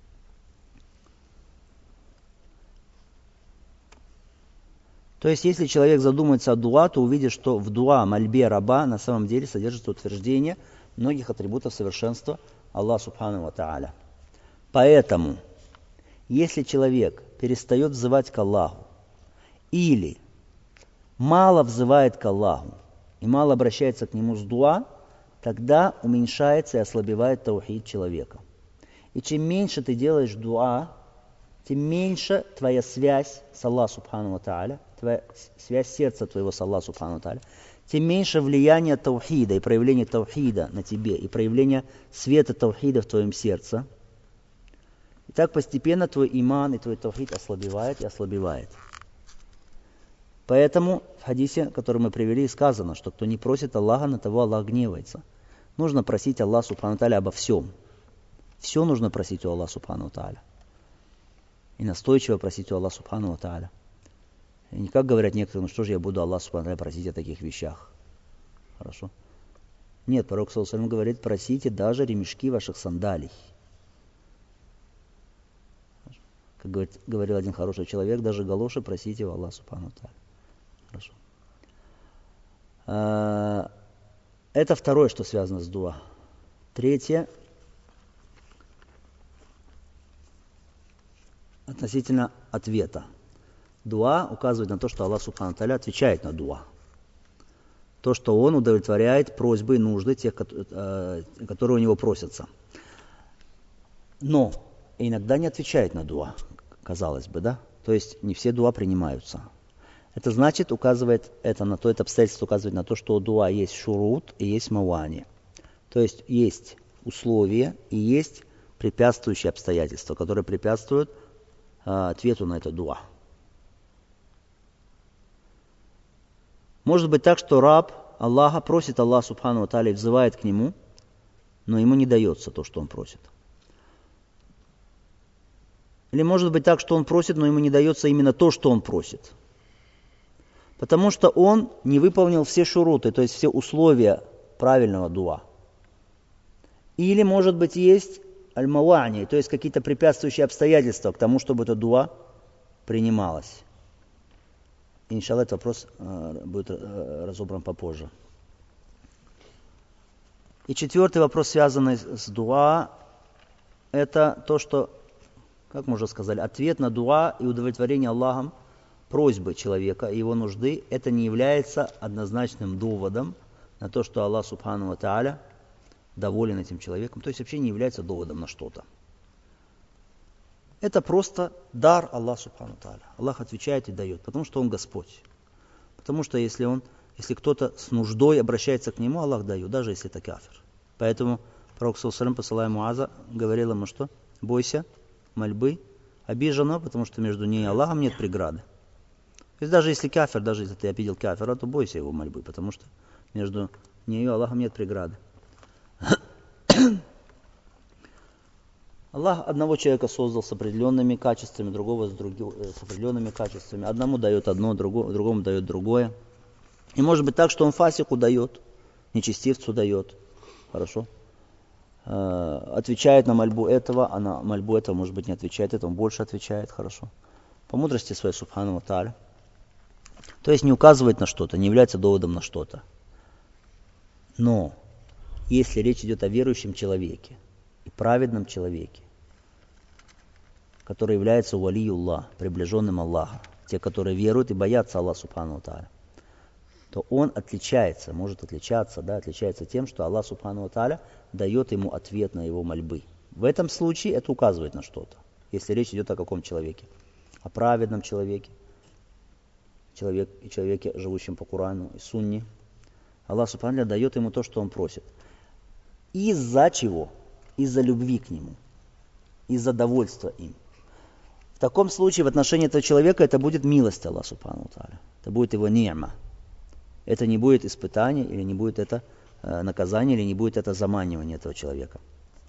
То есть, если человек задумается о дуа, то увидит, что в дуа, мольбе раба на самом деле содержится утверждение многих атрибутов совершенства Аллаха Субхану ва Тааля. Поэтому, если человек перестает взывать к Аллаху или мало взывает к Аллаху и мало обращается к Нему с дуа, тогда уменьшается и ослабевает таухид человека. И чем меньше ты делаешь дуа, тем меньше твоя связь с Аллахом Субхану ва Тааля, твоя связь сердца твоего с Аллахом Субхану ва Тааля, тем меньше влияние таухида и проявление таухида на тебе, и проявление света таухида в твоем сердце. И так постепенно твой иман и твой таухид ослабевает и ослабевает. Поэтому в хадисе, который мы привели, сказано, что кто не просит Аллаха, на того Аллах гневается. Нужно просить Аллаха Субхану Тааля обо всем. Все нужно просить у Аллаха Субхану Тааля. И настойчиво просить у Аллаха Субхану Тааля. И не как говорят некоторые, ну что же я буду Аллаха Субхану Тааля просить о таких вещах. Хорошо? Нет, пророк саллаллаху алейхи ва саллям говорит, просите даже ремешки ваших сандалий. Как говорил один хороший человек, даже галоши просите у Аллаха Субхану Тааля. Хорошо. Это второе, что связано с дуа. Третье. Относительно ответа. Дуа указывает на то, что Аллах Субхану Тааля отвечает на дуа. То, что Он удовлетворяет просьбы и нужды тех, которые у Него просятся. Но иногда не отвечает на дуа, казалось бы, да? То есть не все дуа принимаются. Это значит, указывает это на то, это обстоятельство указывает на то, что у дуа есть шурут и есть мавани. То есть есть условия и есть препятствующие обстоятельства, которые препятствуют ответу на это дуа. Может быть так, что раб Аллаха просит Аллаха Субхану ва Тааля и взывает к Нему, но ему не дается то, что он просит. Или может быть так, что он просит, но ему не дается именно то, что он просит. Потому что он не выполнил все шуруты, то есть все условия правильного дуа. Или, может быть, есть аль-мавани, то есть какие-то препятствующие обстоятельства к тому, чтобы эта дуа принималась. Иншаллах, этот вопрос будет разобран попозже. И четвертый вопрос, связанный с дуа, это то, что, как мы уже сказали, ответ на дуа и удовлетворение Аллахом просьбы человека и его нужды, это не является однозначным доводом на то, что Аллах Субхану ва Тааля доволен этим человеком, то есть вообще не является доводом на что-то. Это просто дар Аллаха Субхану ва Тааля. Аллах отвечает и дает, потому что Он Господь. Потому что если кто-то с нуждой обращается к Нему, Аллах дает, даже если это кафир. Поэтому пророк саллаллаху алейхи ва саллям, посылая Муаза, говорил ему, что бойся мольбы обиженного, потому что между ней и Аллахом нет преграды. То есть даже если кафир, даже если ты обидел кафира, то бойся его мольбы, потому что между ней и Аллахом нет преграды. Аллах одного человека создал с определенными качествами, другого с определенными качествами. Одному дает одно, другому дает другое. И может быть так, что он фасику дает, нечестивцу дает. Хорошо? Отвечает на мольбу этого, а на мольбу этого, может быть, не отвечает, этому больше отвечает. Хорошо? По мудрости своей, Субхану ва Тааля. То есть не указывает на что-то, не является доводом на что-то. Но если речь идет о верующем человеке и праведном человеке, который является валиюллах, приближенным Аллаха, те, которые веруют и боятся Аллаха Субхану ва Тааля, то он отличается, может отличаться, отличается тем, что Аллах Субхану ва Тааля дает ему ответ на его мольбы. В этом случае это указывает на что-то, если речь идет о каком человеке? О праведном человеке, человеке, живущем по Корану и Сунне. Аллах Субхану ва Тааля дает ему то, что он просит. Из-за чего? Из-за любви к нему, из-за довольства им. В таком случае в отношении этого человека это будет милость Аллаха Субхану ва Тааля. Это будет его ни'ма. Это не будет испытание, или не будет это наказание, или не будет это заманивание этого человека.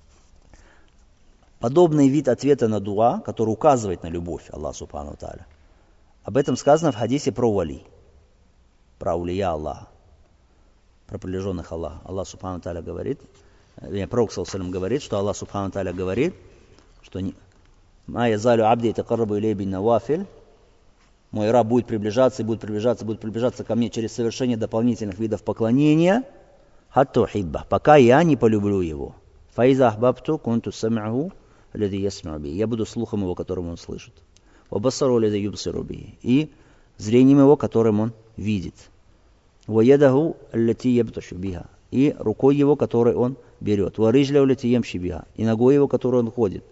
Подобный вид ответа на дуа, который указывает на любовь Аллаха Субхану ва Тааля. Об этом сказано в хадисе про вали, про аулия Аллаха, про приближенных Аллаха. Аллах Субхану ва Тааля говорит, пророк саллаллаху алейхи ва саллям говорит, что Аллах Субхану ва Тааля говорит, что «Ма язалю абди ятакаррабу илей бин навафиль». Мой раб будет приближаться и будет приближаться ко мне через совершение дополнительных видов поклонения, хатту хибба, пока я не полюблю его. Фаиза ахбабту кунту сам'аху аллади ясмa'у би. Я буду слухом его, которым он слышит. Ва басару аллади юбсиру би. И зрением его, которым он видит. Ва ядаху аллати ябташу биха. И рукой его, которой он берет. Ва риджля аллати ямши биха. И ногой его, которой он ходит.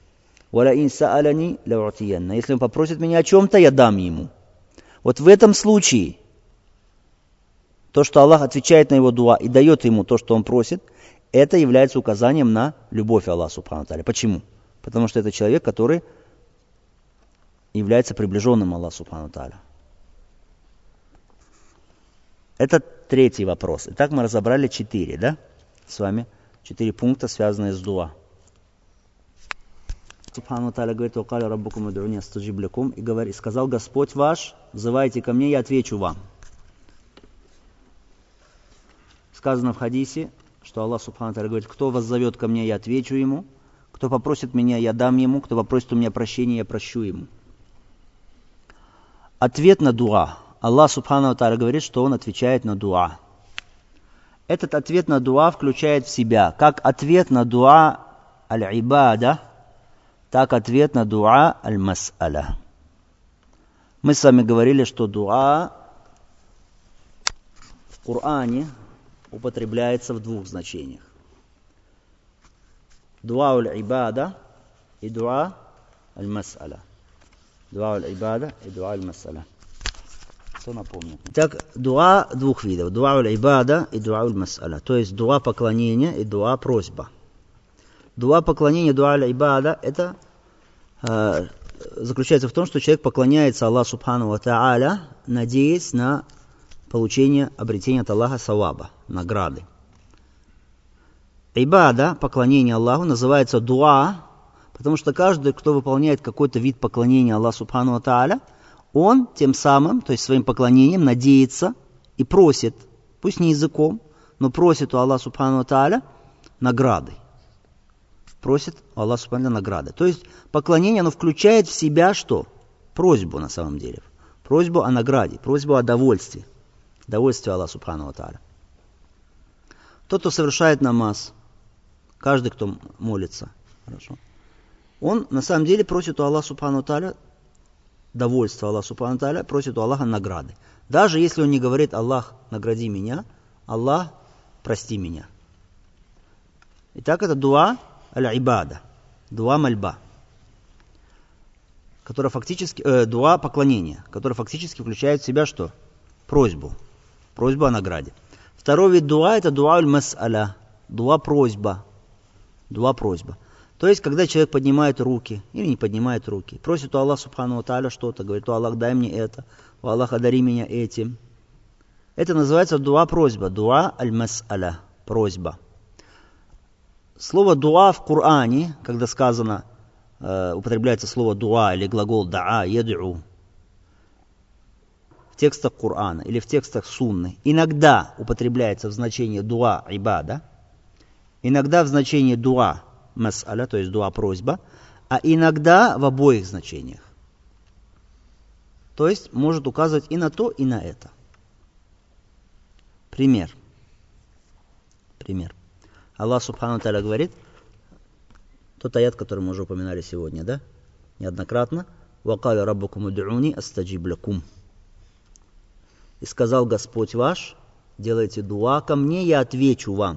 Если он попросит меня о чем-то, я дам ему. Вот в этом случае, то, что Аллах отвечает на его дуа и дает ему то, что он просит, это является указанием на любовь Аллаха Субхану ва Тааля. Почему? Потому что это человек, который является приближенным Аллаху Субхану ва Тааля. Это третий вопрос. Итак, мы разобрали 4, да? С вами 4 пункта, связанные с дуа. Субхану Тааля говорит: «Вакаля раббукум уд'уни астаджиб лакум». И сказал Господь ваш: взывайте ко мне, я отвечу вам. Сказано в хадисе, что Аллах Субхану Тааля говорит: кто вас зовет ко мне, я отвечу ему. Кто попросит меня, я дам ему. Кто попросит у меня прощения, я прощу ему. Ответ на дуа. Аллах Субхану Тааля говорит, что Он отвечает на дуа. Этот ответ на дуа включает в себя как ответ на дуа аль-ибада, так ответ на дуа аль-мас'аля. Мы с вами говорили, что дуа в Коране употребляется в 2 значениях. Дуа аль-ибада и дуа аль-мас'аля. Дуа аль-ибада и дуа аль-мас'аля. Кто напомнит? Так, дуа 2 видов. Дуа аль-ибада и дуа аль-мас'аля. То есть дуа поклонения и дуа просьба. Дуа поклонения, дуа аль-ибада, это заключается в том, что человек поклоняется Аллаху Субхану ва Тааля, надеясь на получение, обретение от Аллаха саваба, награды. Ибада, поклонение Аллаху, называется дуа, потому что каждый, кто выполняет какой-то вид поклонения Аллаху Субхану ва Тааля, он тем самым, то есть своим поклонением, надеется и просит, пусть не языком, но просит у Аллаха Субхану ва Тааля награды. Просит у Аллаха Субхану ва Тааля награды. То есть поклонение, оно включает в себя что? Просьбу на самом деле. Просьбу о награде, просьбу о довольстве. Довольствие Аллаха Субхану ва Тааля. Тот, кто совершает намаз, каждый, кто молится, хорошо, он на самом деле просит у Аллаха Субхану ва Тааля довольство Аллаха Субхану ва Тааля, просит у Аллаха награды. Даже если он не говорит: Аллах, награди меня, Аллах, прости меня. Итак, это дуа аль-ибада, дуа мольба, которая фактически, дуа поклонения, которая фактически включает в себя что? Просьбу о награде. Второй вид дуа — это дуа аль-мас'аля, дуа просьба. То есть, когда человек поднимает руки или не поднимает руки, просит у Аллаха Субхану ва Тааля что-то, говорит: о Аллах, дай мне это, о Аллах, одари меня этим. Это называется дуа просьба, дуа аль-мас'аля, просьба. Слово дуа в Коране, когда сказано, употребляется слово дуа или глагол даа, яд'у, в текстах Корана или в текстах Сунны, иногда употребляется в значении дуа ибада, иногда в значении дуа мас'аля, то есть дуа просьба, а иногда в обоих значениях. То есть может указывать и на то, и на это. Пример. Аллах Субхану Тааля говорит, тот аят, который мы уже упоминали сегодня, да, неоднократно: «Вакаля раббукум уд'уни астаджиб лакум». И сказал Господь ваш: делайте дуа ко мне, я отвечу вам.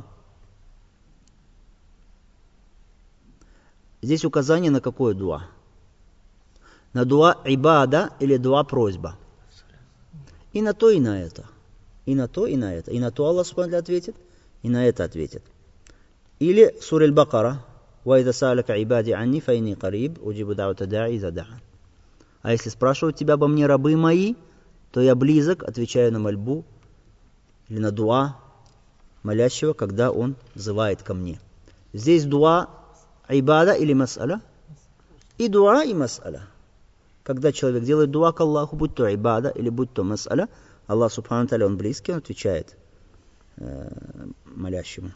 Здесь указание на какое дуа? На дуа ибада или дуа просьба? И на то, и на это. И на то, и на это. И на то Аллах Субхану Тааля ответит, и на это ответит. Или сура Аль-Бакара: «Ва-иза са'алака ибади анни фа-инни кариб, уджибу да'вата да'и иза да'ан». А если спрашивают тебя обо мне рабы мои, то я близок, отвечаю на мольбу или на дуа молящего, когда он взывает ко мне. Здесь дуа ибада или мас'аля? И дуа, и мас'аля. Когда человек делает дуа к Аллаху, будь то ибада или будь то мас'аля, Аллах Субхану Тааля, он близкий, он отвечает молящему.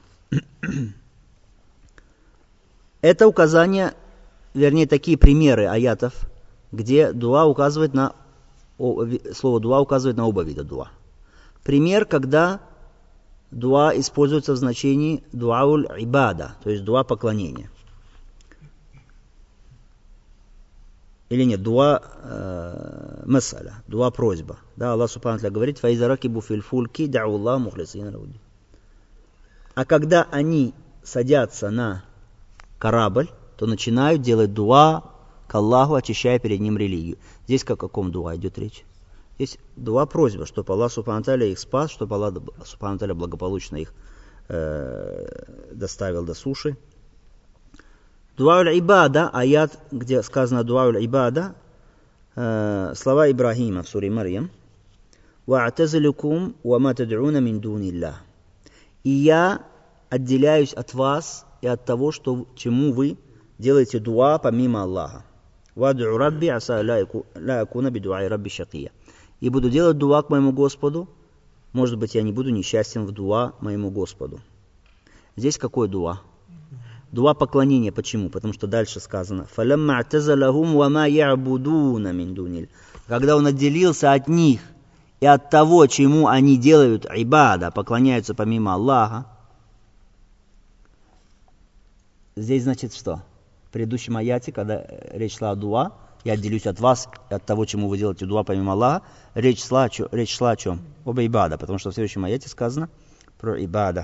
Это указание, вернее, такие примеры аятов, где дуа указывает на, слово дуа указывает на оба вида дуа. Пример, когда дуа используется в значении дуауль ибада, то есть дуа поклонения. Или нет, дуа мас'аля, дуа просьба. Да, Аллах Субхану Тааля говорит: «Фаиза ракибу фил фульки дa'у Аллах мухлисина лаху». А когда они садятся на корабль, то начинают делать дуа к Аллаху, очищая перед ним религию. Здесь о каком дуа идет речь? Здесь дуа просьба, чтобы Аллах Субхану Тааля их спас, чтобы Аллах Субхану Тааля благополучно их доставил до суши. Дуа аль-ибада, аят, где сказано дуа аль-ибада, слова Ибрахима в суре Марьям: وَأَعْتَزِلُكُمْ وَمَا تَدْعُونَ مِنْ دُونِ اللَّهِ. И я отделяюсь от вас и от того, чему вы делаете дуа помимо Аллаха. وَأَدْعُ رَبِّي عَسَى لَا أَكُونَ بِدُعَاءِ رَبِّي شَقِيًّا. И буду делать дуа к моему Господу. Может быть, я не буду несчастен в дуа моему Господу. Здесь какой дуа? Дуа поклонения. Почему? Потому что дальше сказано: فَلَمَّا اعْتَزَلَهُمْ وَمَا يَعْبُدُونَ مِنْ دُونِ. Когда он отделился от них и от того, чему они делают ибада, поклоняются помимо Аллаха. Здесь значит что? В предыдущем аяте, когда речь шла о дуа, я отделюсь от вас и от того, чему вы делаете дуа помимо Аллаха, речь шла о чем? Об ибада, потому что в следующем аяте сказано про ибада.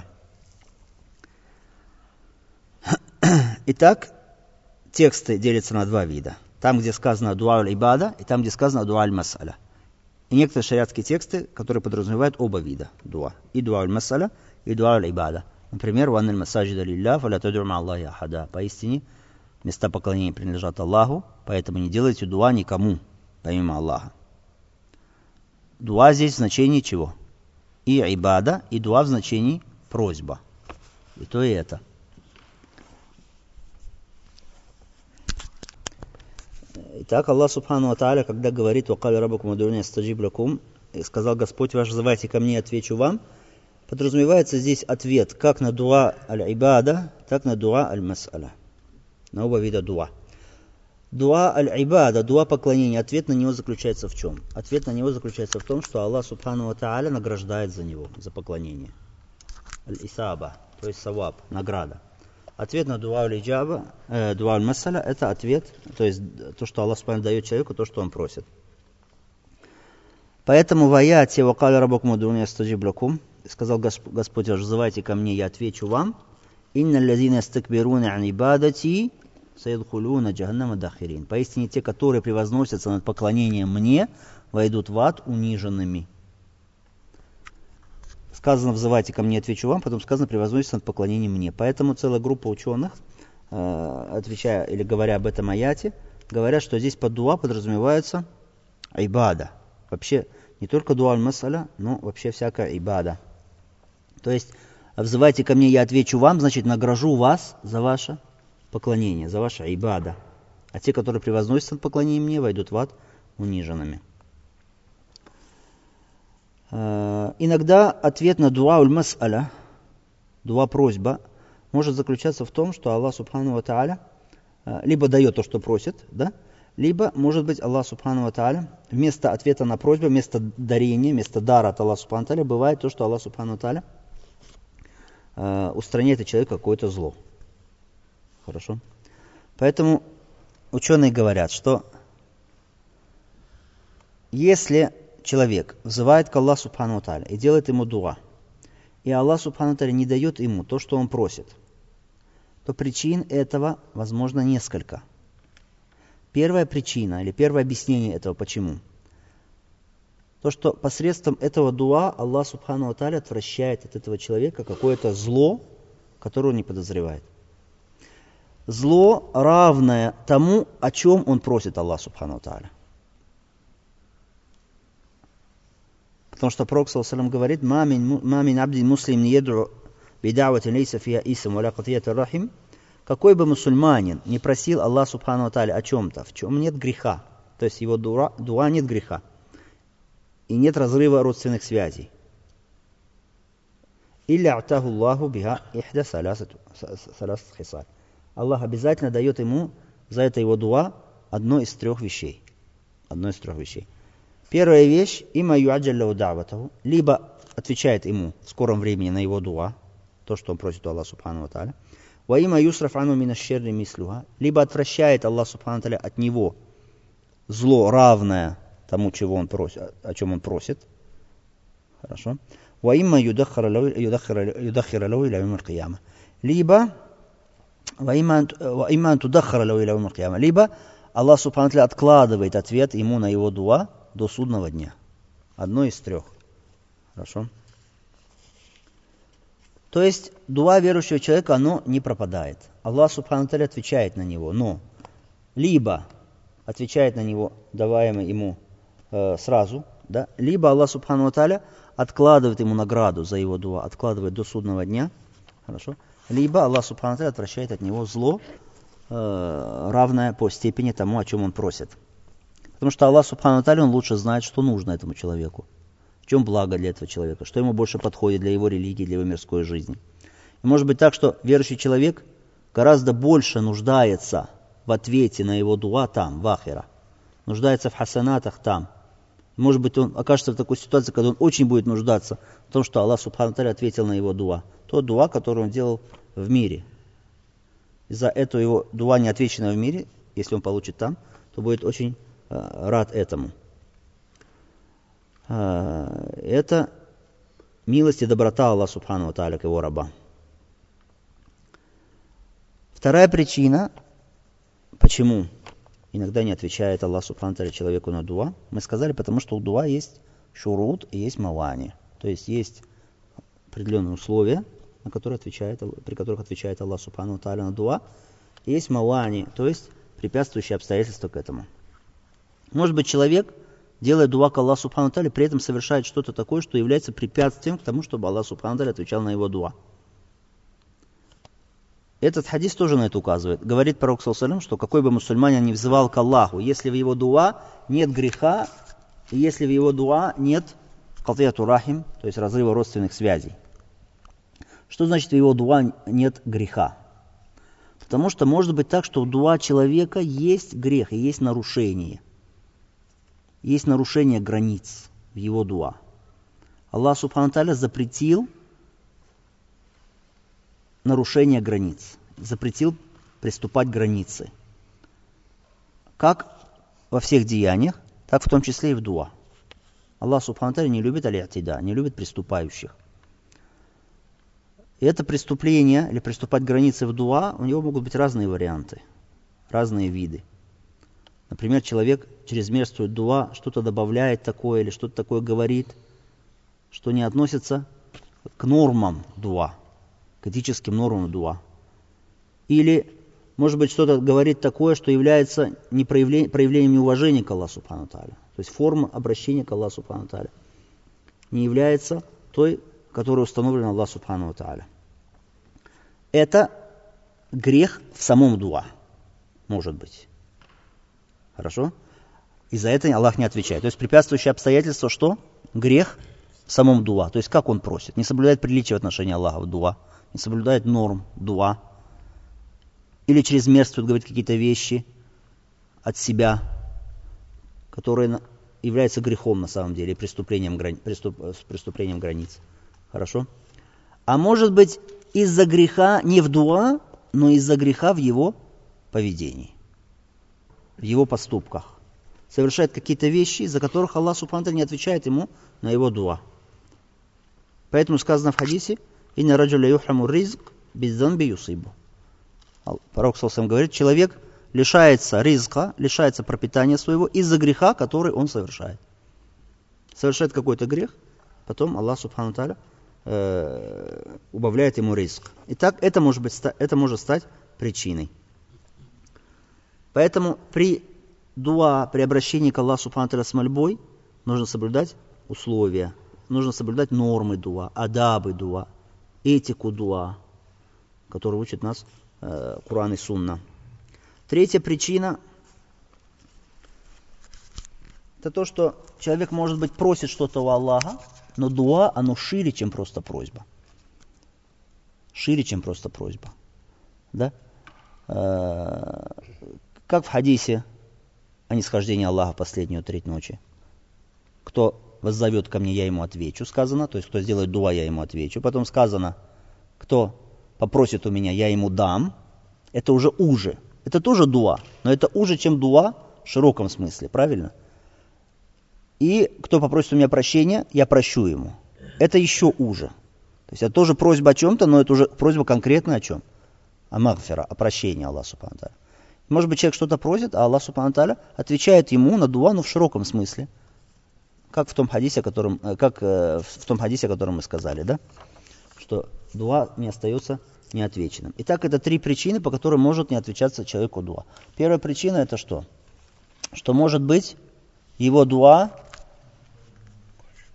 Итак, тексты делятся на два вида. Там, где сказано дуа аль-ибада, и там, где сказано дуа аль-мас'аля. И некоторые шариатские тексты, которые подразумевают оба вида дуа. И дуа аль-мас'аля, и дуа аль-ибада. Например, «Ванна аль-масаджида лилля, фаля тад'у ма Аллахи ахада». Поистине, места поклонения принадлежат Аллаху, поэтому не делайте дуа никому, помимо Аллаха. Дуа здесь в значении чего? И ибада, и дуа в значении просьба. И то, и это. Итак, Аллах Субхану ва Тааля, когда говорит «Вакаля раббукум уд'уни астаджиб лакум», сказал Господь ваш, взывайте ко мне, отвечу вам, подразумевается здесь ответ как на дуа аль-ибада, так на дуа аль-мас'аля. На оба вида дуа. Дуа аль-ибада, дуа поклонения, ответ на него заключается в чем? Ответ на него заключается в том, что Аллах Субхану ва Тааля награждает за него, за поклонение. Аль-исаба, то есть саваб, награда. Ответ на дуа аль-иджаба, дуа аль-мас'аля, это ответ, то есть то, что Аллах Субхану дает человеку, то, что он просит. Поэтому в аяте «Вакаля раббукум уд'уни астаджиб лакум» сказал Господь, взывайте ко мне, я отвечу вам. «Инна аллазина астакбируна ан ибадати сайадхулуна джаханнама дахирин». Поистине те, которые превозносятся над поклонением мне, войдут в ад униженными. Сказано «взывайте ко мне, отвечу вам», потом сказано «превозносятся над поклонением мне». Поэтому целая группа ученых, отвечая или говоря об этом аяте, говорят, что здесь под дуа подразумевается ибада. Вообще не только дуа аль-мас'аля, но вообще всякая ибада. То есть «взывайте ко мне, я отвечу вам», значит награжу вас за ваше поклонение, за ваше ибада. А те, которые превозносятся над поклонением мне, войдут в ад униженными. Иногда ответ на дуа аль-мас'аля, дуа просьба, может заключаться в том, что Аллах Субхану ва Тааля либо дает то, что просит, да? Либо, может быть, Аллах Субхану ва Тааля вместо ответа на просьбу, вместо дарения, вместо дара от Аллаха Субхану ва Тааля бывает то, что Аллах Субхану ва Тааля устраняет от человека какое-то зло. Хорошо? Поэтому ученые говорят, что если человек взывает к Аллаху Субхану ва Тааля и делает ему дуа, и Аллах Субхану ва Тааля не дает ему то, что он просит, то причин этого, возможно, несколько. Первая причина или первое объяснение этого почему? То, что посредством этого дуа Аллах Субхану ва Тааля отвращает от этого человека какое-то зло, которое он не подозревает. Зло, равное тому, о чем он просит Аллах Субхану ва Тааля. Потому что Пророк саллаллаху алейхи ва саллям говорит: «Ма мин абдин муслим не ядру бидаватин лейса фиа исм валя катият рахим». Какой бы мусульманин не просил Аллах Субхану ва Тааля о чем-то, в чем нет греха, то есть его дуа нет греха, и нет разрыва родственных связей. «Илля атаху Аллаху биха ихда саласат хисаль». Аллах обязательно дает ему за это его дуа одно из трех вещей. Первая вещь: има юаджаллаху да'ватаху, либо отвечает ему в скором времени на его дуа, то, что он просит у Аллаха Субхану ва Тааля. Ва има юсраф ану мина шерри мислуха, либо отвращает Аллах Субхану ва Тааля от него зло, равное тому, чего он просит, о чем он просит. Хорошо. Ва имма юдаххира лаху иля яум аль-кияма. Либо либо Аллах Субхану ва Тааля откладывает ответ ему на его дуа до судного дня. Одно из трех. Хорошо. То есть дуа верующего человека, оно не пропадает. Аллах Субхану ва Тааля отвечает на него, но либо отвечает на него, даваемый ему сразу, Да? Либо Аллах Субхану ва Тааля откладывает ему награду за его дуа, откладывает до судного дня. Хорошо? Либо Аллах Субхану ва Тааля отвращает от него зло, равное по степени тому, о чем он просит. Потому что Аллах Субхану ва Тааля, он лучше знает, что нужно этому человеку. В чем благо для этого человека, что ему больше подходит для его религии, для его мирской жизни. И может быть так, что верующий человек гораздо больше нуждается в ответе на его дуа там, в ахира. Нуждается в хасанатах там. Может быть, он окажется в такой ситуации, когда он очень будет нуждаться в том, что Аллах Субхану ва Тааля ответил на его дуа. То дуа, который он делал в мире. Из-за этого его дуа, не отвеченного в мире, если он получит там, то будет очень рад этому. Это милость и доброта Аллаха Субхану ва Тааля к его рабам. Вторая причина, почему иногда не отвечает Аллах Субхану ва Тааля человеку на дуа, мы сказали, потому что у дуа есть шурут и есть мавани. То есть есть определенные условия, при которых отвечает Аллах Субхану ва Тааля на дуа, и есть мавани, то есть препятствующие обстоятельства к этому. Может быть, человек, делая дуа к Аллаху Субхану ва Тааля, при этом совершает что-то такое, что является препятствием к тому, чтобы Аллах Субхану ва Тааля отвечал на его дуа. Этот хадис тоже на это указывает. Говорит пророк саллаллаху алейхи ва саллям, что какой бы мусульманин ни взывал к Аллаху, если в его дуа нет греха, и если в его дуа нет катияту рахим, то есть разрыва родственных связей. Что значит в его дуа нет греха? Потому что может быть так, что в дуа человека есть грех и есть нарушение. Есть нарушение границ в его дуа. Аллах Субхану ва Тааля запретил нарушение границ, запретил приступать к границе. Как во всех деяниях, так в том числе и в дуа. Аллах Субхану ва Тааля не любит аль-и'тида, не любит приступающих. И это преступление, или приступать к границе в дуа, у него могут быть разные варианты, разные виды. Например, человек чрезмерствует дуа, что-то добавляет такое или что-то такое говорит, что не относится к нормам дуа, к этическим нормам дуа. Или, может быть, что-то говорит такое, что является проявлением неуважения к Аллаху Субхану ва Тааля. То есть форма обращения к Аллаху Субхану ва Тааля не является той, которая установлена Аллаху Субхану ва Тааля. Это грех в самом дуа, может быть. Хорошо? И за это Аллах не отвечает. То есть препятствующее обстоятельство, что? Грех в самом дуа. То есть как он просит? Не соблюдает приличие в отношении Аллаха в дуа. Не соблюдает норм дуа. Или чрезмерствует, говорит какие-то вещи от себя, которые являются грехом на самом деле, преступлением границ. Хорошо? А может быть из-за греха не в дуа, но из-за греха в его поведении, в его поступках. Совершает какие-то вещи, из-за которых Аллах Субхану ва Тааля не отвечает ему на его дуа. Поэтому сказано в хадисе: «Инна раджуля юхраму ризк бидзанби юсибу». Пророк саллаллаху алейхи ва саллям говорит, человек лишается ризка, лишается пропитания своего из-за греха, который он совершает. Совершает какой-то грех, потом Аллах Субхану ва Тааля убавляет ему ризк. Итак, это может стать причиной. Поэтому при дуа, при обращении к Аллаху Субхану ва Тааля с мольбой нужно соблюдать условия, нужно соблюдать нормы дуа, адабы дуа, этику дуа, которую учит нас Куран и Сунна. Третья причина – это то, что человек, может быть, просит что-то у Аллаха, но дуа, оно шире, чем просто просьба. Шире, чем просто просьба. Да? Как в хадисе о нисхождении Аллаха в последнюю треть ночи. Кто воззовет ко мне, я ему отвечу, сказано. То есть, кто сделает дуа, я ему отвечу. Потом сказано, кто попросит у меня, я ему дам. Это уже уже. Это тоже дуа, но это уже, чем дуа в широком смысле, правильно? И кто попросит у меня прощения, я прощу ему. Это еще уже. То есть это тоже просьба о чем-то, но это уже просьба конкретно о чем? О магфира, о прощении Аллаха Субхану ва Тааля. Может быть, человек что-то просит, а Аллах Субхану ва Тааля отвечает ему на дуа, но в широком смысле. Как в том хадисе, о котором мы сказали, да? Что дуа не остается неотвеченным. Итак, это три причины, по которым может не отвечаться человеку дуа. Первая причина это что? Что может быть его дуа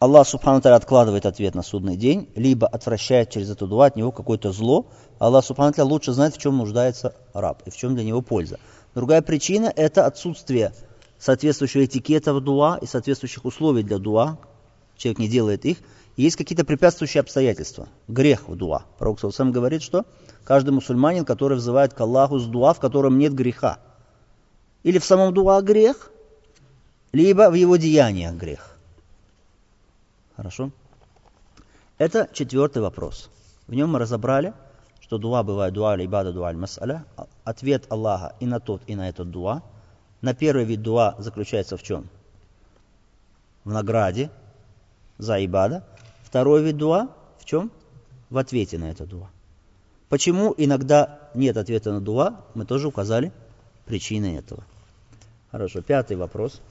Аллах Субхану Тааля откладывает ответ на судный день, либо отвращает через эту дуа от него какое-то зло. Аллах Субхану Тааля лучше знает, в чем нуждается раб и в чем для него польза. Другая причина – это отсутствие соответствующего этикета в дуа и соответствующих условий для дуа. Человек не делает их. И есть какие-то препятствующие обстоятельства. Грех в дуа. Пророк сам говорит, что каждый мусульманин, который взывает к Аллаху с дуа, в котором нет греха, или в самом дуа грех, либо в его деяниях грех. Хорошо? Это 4-й вопрос. В нем мы разобрали, что дуа бывает дуа аль-ибада, дуа аль-мас'аля. Ответ Аллаха и на тот, и на этот дуа. На первый вид дуа заключается в чем? В награде за ибада. Второй вид дуа в чем? В ответе на это дуа. Почему иногда нет ответа на дуа, мы тоже указали причины этого. Хорошо, 5-й вопрос.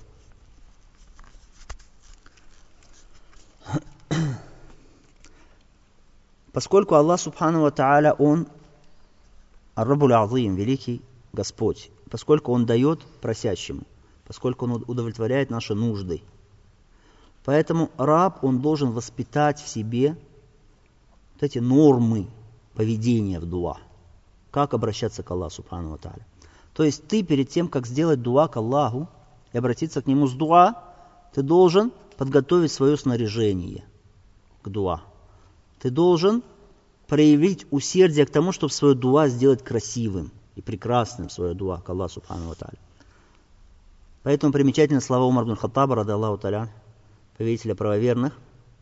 Поскольку Аллах Субхану ва Тааля, Он Ар-Раббуль Азим, великий Господь, поскольку Он дает просящему, поскольку Он удовлетворяет наши нужды, поэтому раб, он должен воспитать в себе вот эти нормы поведения в дуа, как обращаться к Аллаху Субхану ва Тааля. То есть ты перед тем, как сделать дуа к Аллаху и обратиться к Нему с дуа, ты должен подготовить свое снаряжение к дуа. Ты должен проявить усердие к тому, чтобы свое дуа сделать красивым и прекрасным, свое дуа к Аллаху Субхану ва Тааля. Поэтому примечательны слова Умар ибн Хаттаба, ради Аллаху Тааля, повелителя правоверных,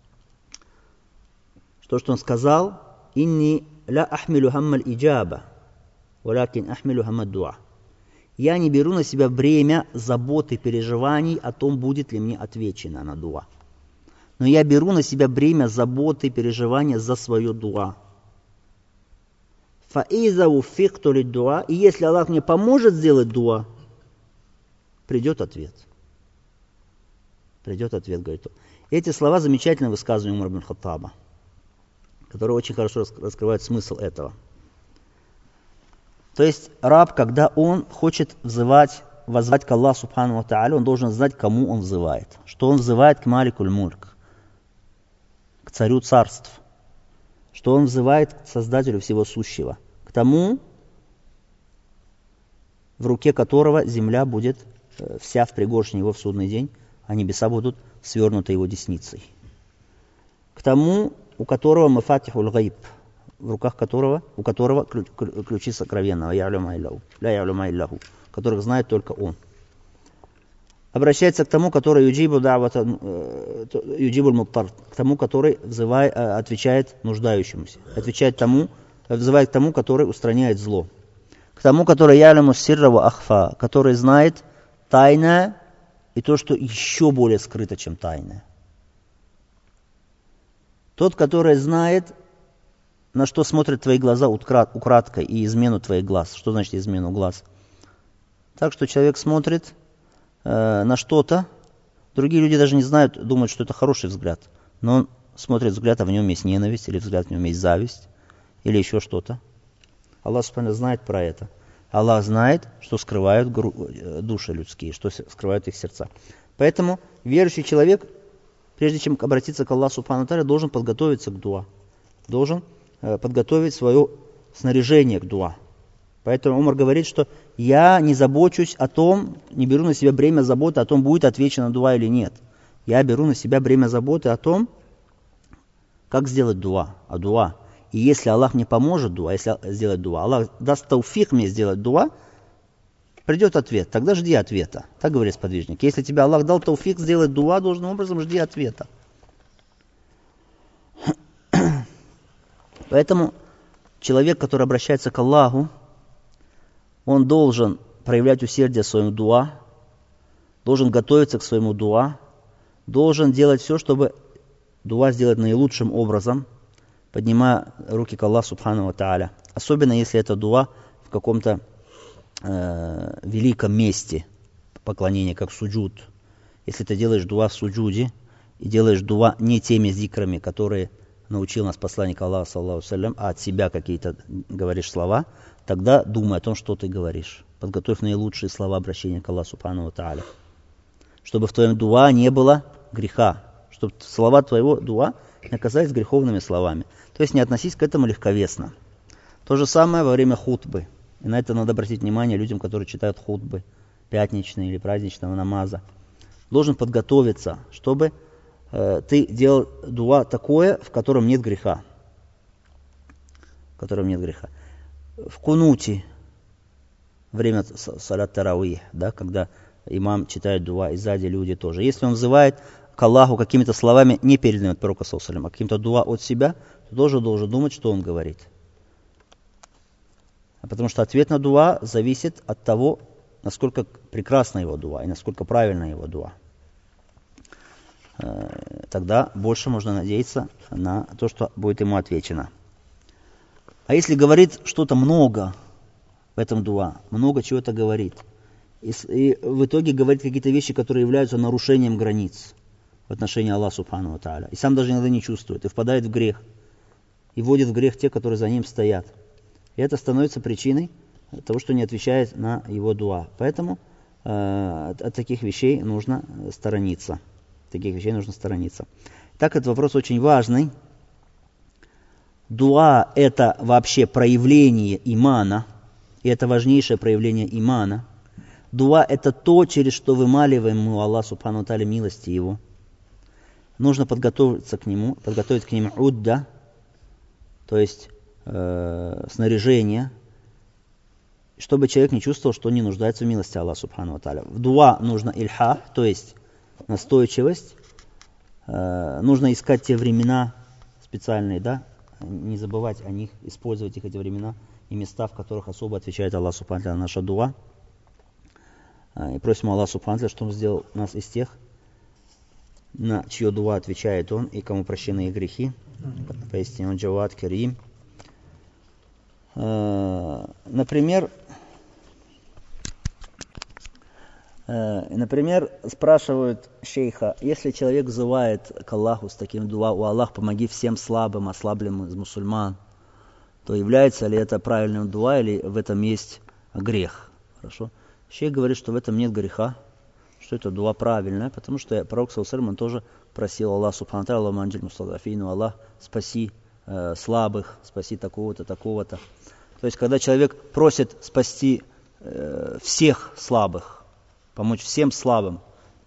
что он сказал: «Инни ла ахмилу хаммаль иджаба, валякин ахмилу хаммад дуа». Я не беру на себя бремя заботы, переживаний о том, будет ли мне отвечено на дуа. Но я беру на себя бремя заботы, переживания за свое дуа. Фаиза уфикту ли дуа, и если Аллах мне поможет сделать дуа, придет ответ. Придет ответ, говорит он. Эти слова замечательно высказывают Умар ибн Хаттаба, которые очень хорошо раскрывают смысл этого. То есть раб, когда он хочет воззвать к Аллаху Субхану ва Тааля, он должен знать, кому он взывает. Что он взывает к Маликуль Мульк, к царю царств. Что он взывает к Создателю всего сущего, к тому, в руке которого земля будет вся в пригоршне его в судный день, а небеса будут свернуты его десницей. К тому, у которого мафатихуль гайб, в руках которого, у которого ключи сокровенного, которых знает только он. Обращается к тому, который юджибуль муттар, к тому, который отвечает нуждающемуся, взывает к тому, который устраняет зло, к тому, который яляму сирра ва ахфа, который знает тайное и то, что еще более скрыто, чем тайное. Тот, который знает, на что смотрят твои глаза украдкой, и измену твоих глаз. Что значит измену глаз? Так что человек смотрит на что-то, другие люди даже не знают, думают, что это хороший взгляд, но он смотрит взгляд, а в нем есть ненависть, или взгляд, в нем есть зависть, или еще что-то. Аллах Субхану знает про это. Аллах знает, что скрывают души людские, что скрывают их сердца. Поэтому верующий человек, прежде чем обратиться к Аллаху Субхану Тааля, должен подготовиться к дуа, должен подготовить свое снаряжение к дуа. Поэтому Умар говорит, что я не забочусь о том, не беру на себя бремя заботы о том, будет отвечено дуа или нет. Я беру на себя бремя заботы о том, как сделать дуа, дуа. И если Аллах мне поможет дуа, если сделать дуа, Аллах даст тауфик мне сделать дуа, придет ответ, тогда жди ответа. Так говорит сподвижник. Если тебе Аллах дал тауфик сделать дуа должным образом, жди ответа. Поэтому человек, который обращается к Аллаху, он должен проявлять усердие в своем дуа, должен готовиться к своему дуа, должен делать все, чтобы дуа сделать наилучшим образом, поднимая руки к Аллаху Субхану ва Тааля. Особенно если это дуа в каком-то великом месте поклонения, как суджуд. Если ты делаешь дуа в суджуде и делаешь дуа не теми зикрами, которые научил нас посланник Аллаха, саллаллаху алейхи, а от себя какие-то говоришь слова, тогда думай о том, что ты говоришь. Подготовь наилучшие слова обращения к Аллаху Субхану ва Тааля. Чтобы в твоем дуа не было греха, чтобы слова твоего дуа не оказались греховными словами. То есть не относись к этому легковесно. То же самое во время хутбы. И на это надо обратить внимание людям, которые читают хутбы пятничные или праздничного намаза. Должен подготовиться, чтобы ты делал дуа такое, в котором нет греха. В котором нет греха. В кунуте, время салят тарауих, да, когда имам читает дуа, и сзади люди тоже. Если он взывает к Аллаху какими-то словами, не переданными от пророка саллаллаху алейхи ва саллям, а каким-то дуа от себя, то тоже должен думать, что он говорит. Потому что ответ на дуа зависит от того, насколько прекрасна его дуа и насколько правильна его дуа. Тогда больше можно надеяться на то, что будет ему отвечено. А если говорит что-то много в этом дуа, много чего-то говорит, и в итоге говорит какие-то вещи, которые являются нарушением границ в отношении Аллаха Субхану ва Тааля, и сам даже иногда не чувствует, и впадает в грех, и вводит в грех те, которые за ним стоят. И это становится причиной того, что не отвечает на его дуа. Поэтому от таких вещей нужно сторониться. Так, этот вопрос очень важный. Дуа – это вообще проявление имана, и это важнейшее проявление имана. Дуа – это то, через что вымаливаем мы у Аллаха Субхану ва Тааля милости Его. Нужно подготовиться к нему, подготовить к нему удда, то есть снаряжение, чтобы человек не чувствовал, что он не нуждается в милости Аллаха Субхану ва Тааля. В дуа нужно ильха, то есть настойчивость. Нужно искать те времена специальные, да, не забывать о них, использовать их, эти времена и места, в которых особо отвечает Аллах Субхану ва Тааля на наша дуа. И просим Аллаха Субхану ва Тааля, чтобы Он сделал нас из тех, на чье дуа отвечает Он, и кому прощены их грехи. Поистине Он Джавад Карим. Например, спрашивают шейха, если человек взывает к Аллаху с таким дуа, «О Аллах, помоги всем слабым, ослабленным из мусульман», то является ли это правильным дуа, или в этом есть грех? Хорошо. Шейх говорит, что в этом нет греха, что это дуа правильная, потому что пророк саллаллаху алейхи ва саллям, он тоже просил Аллах Субхану ва Тааля, «Аллахумма анджиль мустадафину», Аллах, спаси слабых, спаси такого-то, такого-то. То есть, когда человек просит спасти всех слабых, помочь всем слабым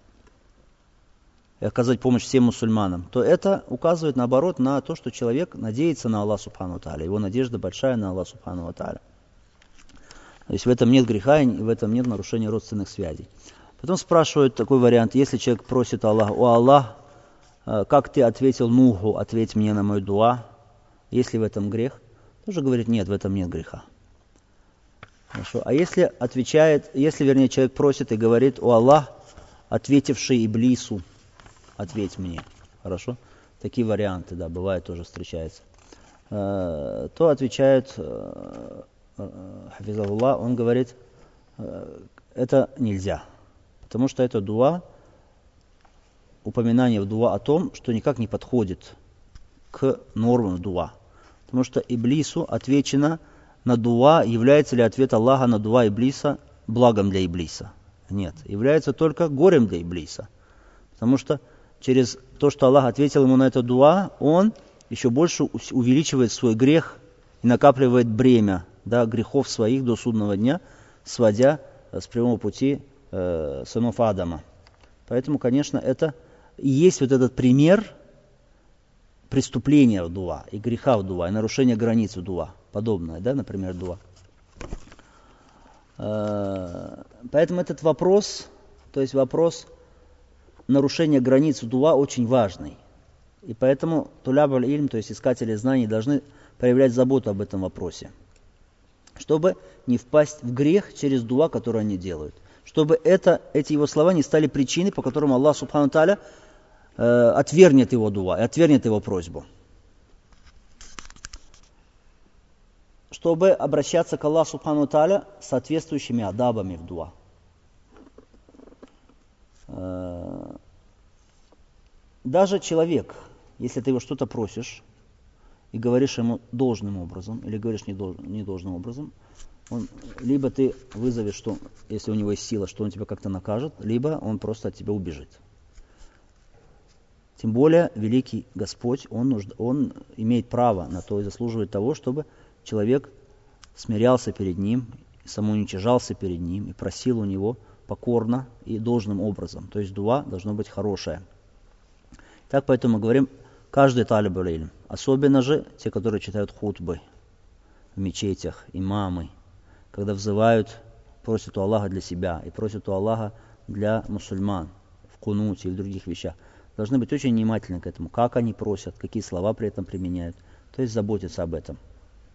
и оказать помощь всем мусульманам, то это указывает, наоборот, на то, что человек надеется на Аллаха Субхану ва Тааля. Его надежда большая на Аллаха Субхану ва Тааля. То есть в этом нет греха и в этом нет нарушения родственных связей. Потом спрашивают такой вариант, если человек просит Аллаха: «О Аллах, как ты ответил Нуху, ответь мне на мой дуа», есть ли в этом грех? Тоже говорит, нет, в этом нет греха. Хорошо. А если человек просит и говорит: «О Аллах, ответивший Иблису, ответь мне». Хорошо? Такие варианты, да, бывают, тоже встречаются. То отвечает Хафизахуллах, он говорит, это нельзя. Потому что это дуа, упоминание в дуа о том, что никак не подходит к нормам дуа. Потому что Иблису отвечено на дуа, является ли ответ Аллаха на дуа Иблиса благом для Иблиса? Нет, является только горем для Иблиса. Потому что через то, что Аллах ответил ему на это дуа, он еще больше увеличивает свой грех и накапливает бремя, да, грехов своих до судного дня, сводя с прямого пути сынов Адама. Поэтому, конечно, это и есть вот этот пример преступления в дуа, и греха в дуа, и нарушения границ в дуа. Подобное, да, например, дуа. Поэтому этот вопрос, то есть вопрос нарушения границ в дуа, очень важный. И поэтому туляб аль-ильм, то есть искатели знаний, должны проявлять заботу об этом вопросе, чтобы не впасть в грех через дуа, который они делают. Чтобы эти его слова не стали причиной, по которым Аллах Субхану ва Тааля отвергнет его дуа и отвергнет его просьбу. Чтобы обращаться к Аллаху Субхану ва Тааля с соответствующими адабами в дуа. Даже человек, если ты его что-то просишь и говоришь ему должным образом, или говоришь не должным образом, либо ты вызовешь, что, если у него есть сила, что он тебя как-то накажет, либо он просто от тебя убежит. Тем более великий Господь, Он имеет право на то и заслуживает того, чтобы человек смирялся перед Ним, самоуничижался перед Ним и просил у Него покорно и должным образом. То есть дуа должно быть хорошее. Так поэтому мы говорим, каждый талиб аль-илм, особенно же те, которые читают хутбы в мечетях, имамы, когда взывают, просят у Аллаха для себя и просят у Аллаха для мусульман в кунуте и в других вещах, должны быть очень внимательны к этому, как они просят, какие слова при этом применяют, то есть заботиться об этом.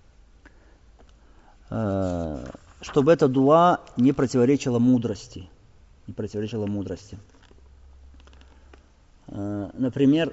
Чтобы эта дуа не противоречила мудрости. Например,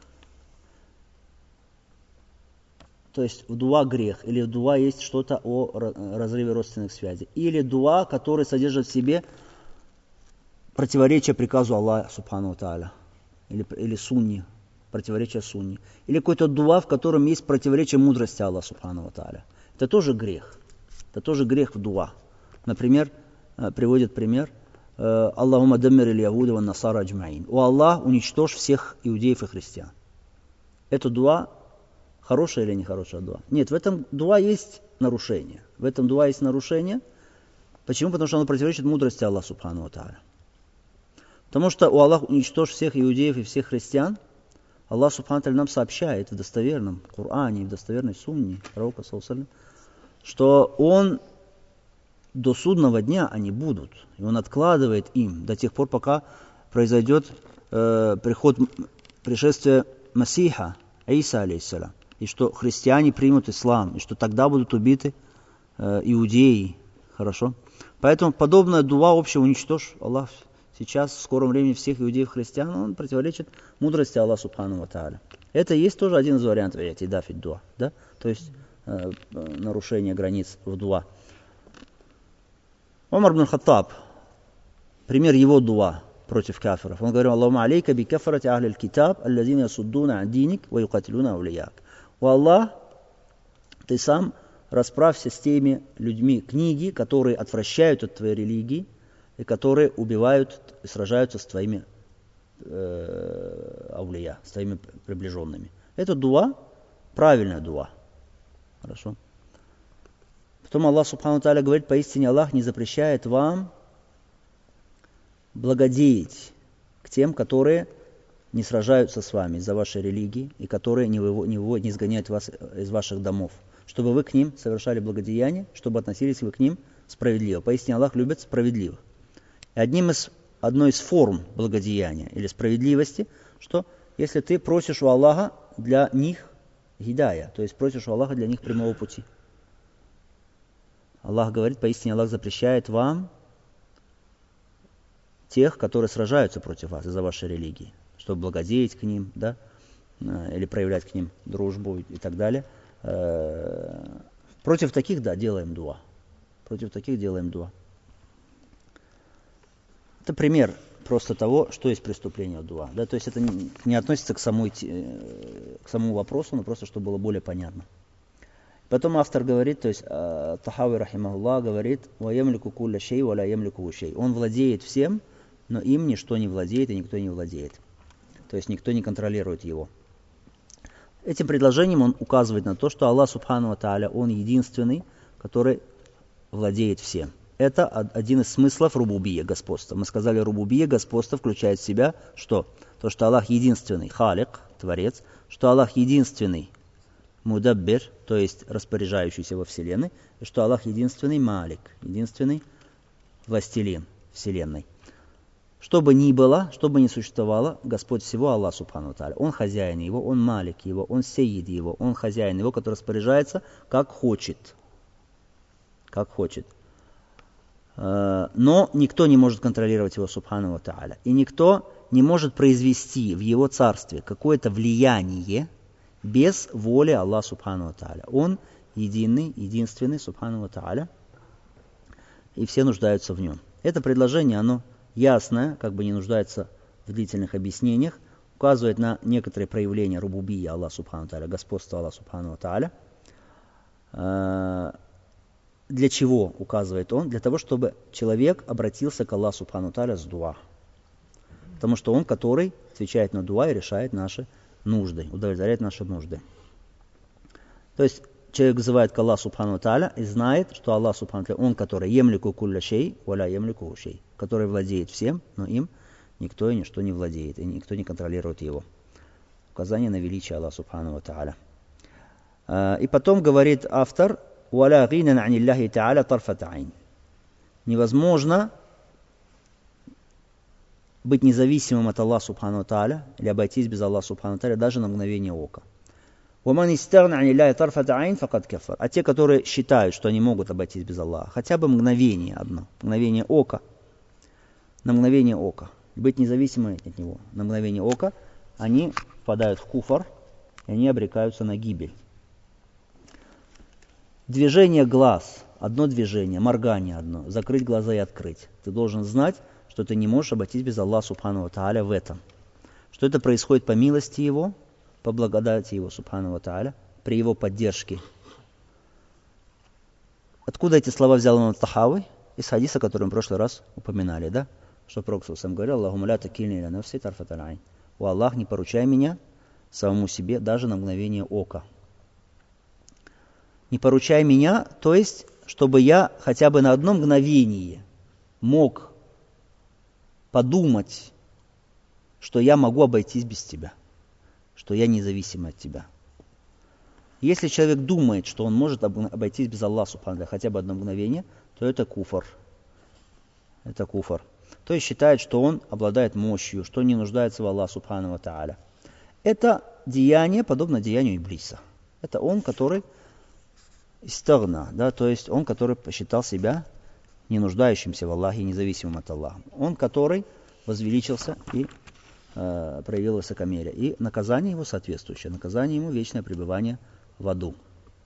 то есть в дуа грех, или в дуа есть что-то о разрыве родственных связей, или дуа, который содержит в себе противоречие приказу Аллаха Субхану ва Тааля, или сунни, противоречие сунни, или какой-то дуа, в котором есть противоречие мудрости Аллаха Субхану ва Тааля. Это тоже грех. Это тоже грех в дуа. Например, приводит пример Аллахума даммир иль-Яхуда ва насара аджмаин. О Аллах, уничтожь всех иудеев и христиан. Это дуа хорошая или нехорошая дуа? Нет, в этом дуа есть нарушение. Почему? Потому что оно противоречит мудрости Аллаха Субхану ва Тааля. Потому что у Аллаха уничтожь всех иудеев и всех христиан, Аллах Субхану ва Тааля нам сообщает в достоверном Коране, в достоверной сунне пророка, что Он до судного дня они будут. И Он откладывает им до тех пор, пока произойдет пришествие Масиха, Иса, алейхиссалям. И что христиане примут ислам, и что тогда будут убиты иудеи. Хорошо? Поэтому подобная дуа общая уничтожь Аллах сейчас, в скором времени, всех иудеев и христиан, он противоречит мудрости Аллаха Субхану ва Тааля. Это есть тоже один из вариантов и'тидаф дуа, да? То есть нарушение границ в дуа. Умар ибн Хаттаб, пример его дуа против кафиров. Он говорил: Аллахума алейка би кафарати ахли аль-китаб, аллазина ясуддуна ан диник ва юкатилуна аулияк. О Аллах, ты сам расправься с теми людьми книги, которые отвращают от твоей религии и которые убивают и сражаются с твоими аулия, с твоими приближенными. Это дуа, правильная дуа. Хорошо. Потом Аллах Субхану Тааля говорит: поистине Аллах не запрещает вам благодеять к тем, которые не сражаются с вами из-за вашей религии и которые не изгоняют вас из ваших домов, чтобы вы к ним совершали благодеяние, чтобы относились вы к ним справедливо. Поистине Аллах любит справедливых. И одной из форм благодеяния или справедливости, что если ты просишь у Аллаха для них гидая, то есть просишь у Аллаха для них прямого пути. Аллах говорит: поистине Аллах запрещает вам тех, которые сражаются против вас из-за вашей религии, чтобы благодеять к ним, да, или проявлять к ним дружбу и так далее. Против таких, да, делаем дуа. Это пример просто того, что есть преступление дуа. Да? То есть это не относится к самому вопросу, но просто чтобы было более понятно. Потом автор говорит, то есть Тахави рахимахуллах говорит: «Ва ямлику кулля шей, ва ля ямлику шей». Он владеет всем, но им ничто не владеет и никто не владеет. То есть никто не контролирует его. Этим предложением он указывает на то, что Аллах Субхану ва Тааля, Он единственный, который владеет всем. Это один из смыслов рубубия, господства. Мы сказали, рубубия, господство включает в себя что? То, что Аллах единственный, халик, творец, что Аллах единственный, мудаббир, то есть распоряжающийся во вселенной, и что Аллах единственный малик, единственный властелин вселенной. Что бы ни было, что бы ни существовало, Господь всего Аллах Субхану ва Тааля. Он хозяин его, Он малик его, Он сеид его, Он хозяин его, который распоряжается как хочет. Но никто не может контролировать его Субхану ва Тааля. И никто не может произвести в его царстве какое-то влияние без воли Аллаха Субхану ва Тааля. Он единственный Субхану ва Тааля, и все нуждаются в нем. Это предложение, оно ясное, как бы не нуждается в длительных объяснениях, указывает на некоторые проявления рубубия Аллаха Субхану ва Тааля, господства Аллаха Субхану ва Тааля. Для чего указывает он? Для того, чтобы человек обратился к Аллаху Субхану ва Тааля с дуа. потому что Он, который отвечает на дуа и решает наши нужды, удовлетворяет наши нужды. То есть человек взывает к Аллаху Субхану Тааля и знает, что Аллах Субхану Тааля, Он, который емлику кулля шей, валя емлику шей, который владеет всем, но им никто и ничто не владеет, и никто не контролирует его. Указание на величие Аллаха Субхану Тааля. И потом говорит автор, валя гинан анилляхи Тааля тарфата айн. Невозможно быть независимым от Аллаха Субхану Тааля или обойтись без Аллаха Субхану Тааля даже на мгновение ока. А те, которые считают, что они могут обойтись без Аллаха, хотя бы мгновение одно, мгновение ока, на мгновение ока, быть независимыми от Него, на мгновение ока, они впадают в куфр, и они обрекаются на гибель. Движение глаз, одно движение, моргание одно, закрыть глаза и открыть. Ты должен знать, что ты не можешь обойтись без Аллаха Субхану Тааля в этом. Что это происходит по милости Его, по благодати Его, Субхану Тааля, при Его поддержке. Откуда эти слова взял имам Тахави? Из хадиса, который мы в прошлый раз упоминали, да? Что Пророк сам говорил, Аллахумма ля такильни иля нафси тарфата айн. О Аллах, не поручай меня самому себе даже на мгновение ока. Не поручай меня, то есть, чтобы я хотя бы на одно мгновение мог подумать, что я могу обойтись без тебя, что я независим от тебя. Если человек думает, что он может обойтись без Аллаха Субхану хотя бы одно мгновение, то это куфр. Это куфр. То есть считает, что он обладает мощью, что не нуждается в Аллахе Субхану Тааля. Это деяние подобно деянию Иблиса. Это он, который истагна, да, то есть он, который посчитал себя не нуждающимся в Аллахе, независимым от Аллаха. Он, который возвеличился и проявил высокомерие. И наказание его соответствующее. Наказание ему вечное пребывание в аду.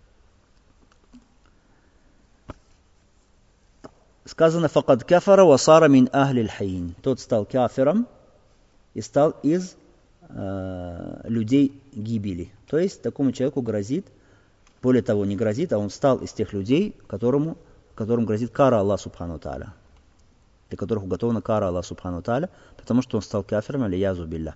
Сказано, «Факад кафара ва сара мин ахли л-хаин». Тот стал кафиром и стал из людей гибели. То есть такому человеку грозит, более того, не грозит, а он стал из тех людей, которым грозит кара Аллаха Субхану Тааля, для которых уготована кара Аллаха Субхану Тааля, потому что он стал кафиром, алиязу билля.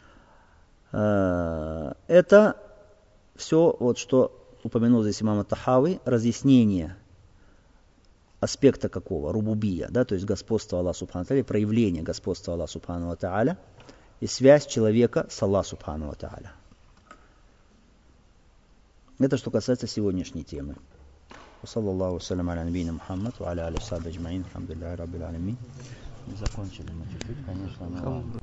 Это все, вот, что упомянул здесь имам Тахави, разъяснение аспекта какого? Рубубия, да, то есть господство Аллаха Субхану Тааля, проявление господства Аллаха Субхану Тааля и связь человека с Аллахом Субхану Тааля. Это что касается сегодняшней темы. Саллаллаху салям аля набийна Мухаммад ва аля алейхи ва сахбихи аджмаин. Алхамдулиллахи раббил алямин. Мы закончили, мы чуть-чуть, конечно, но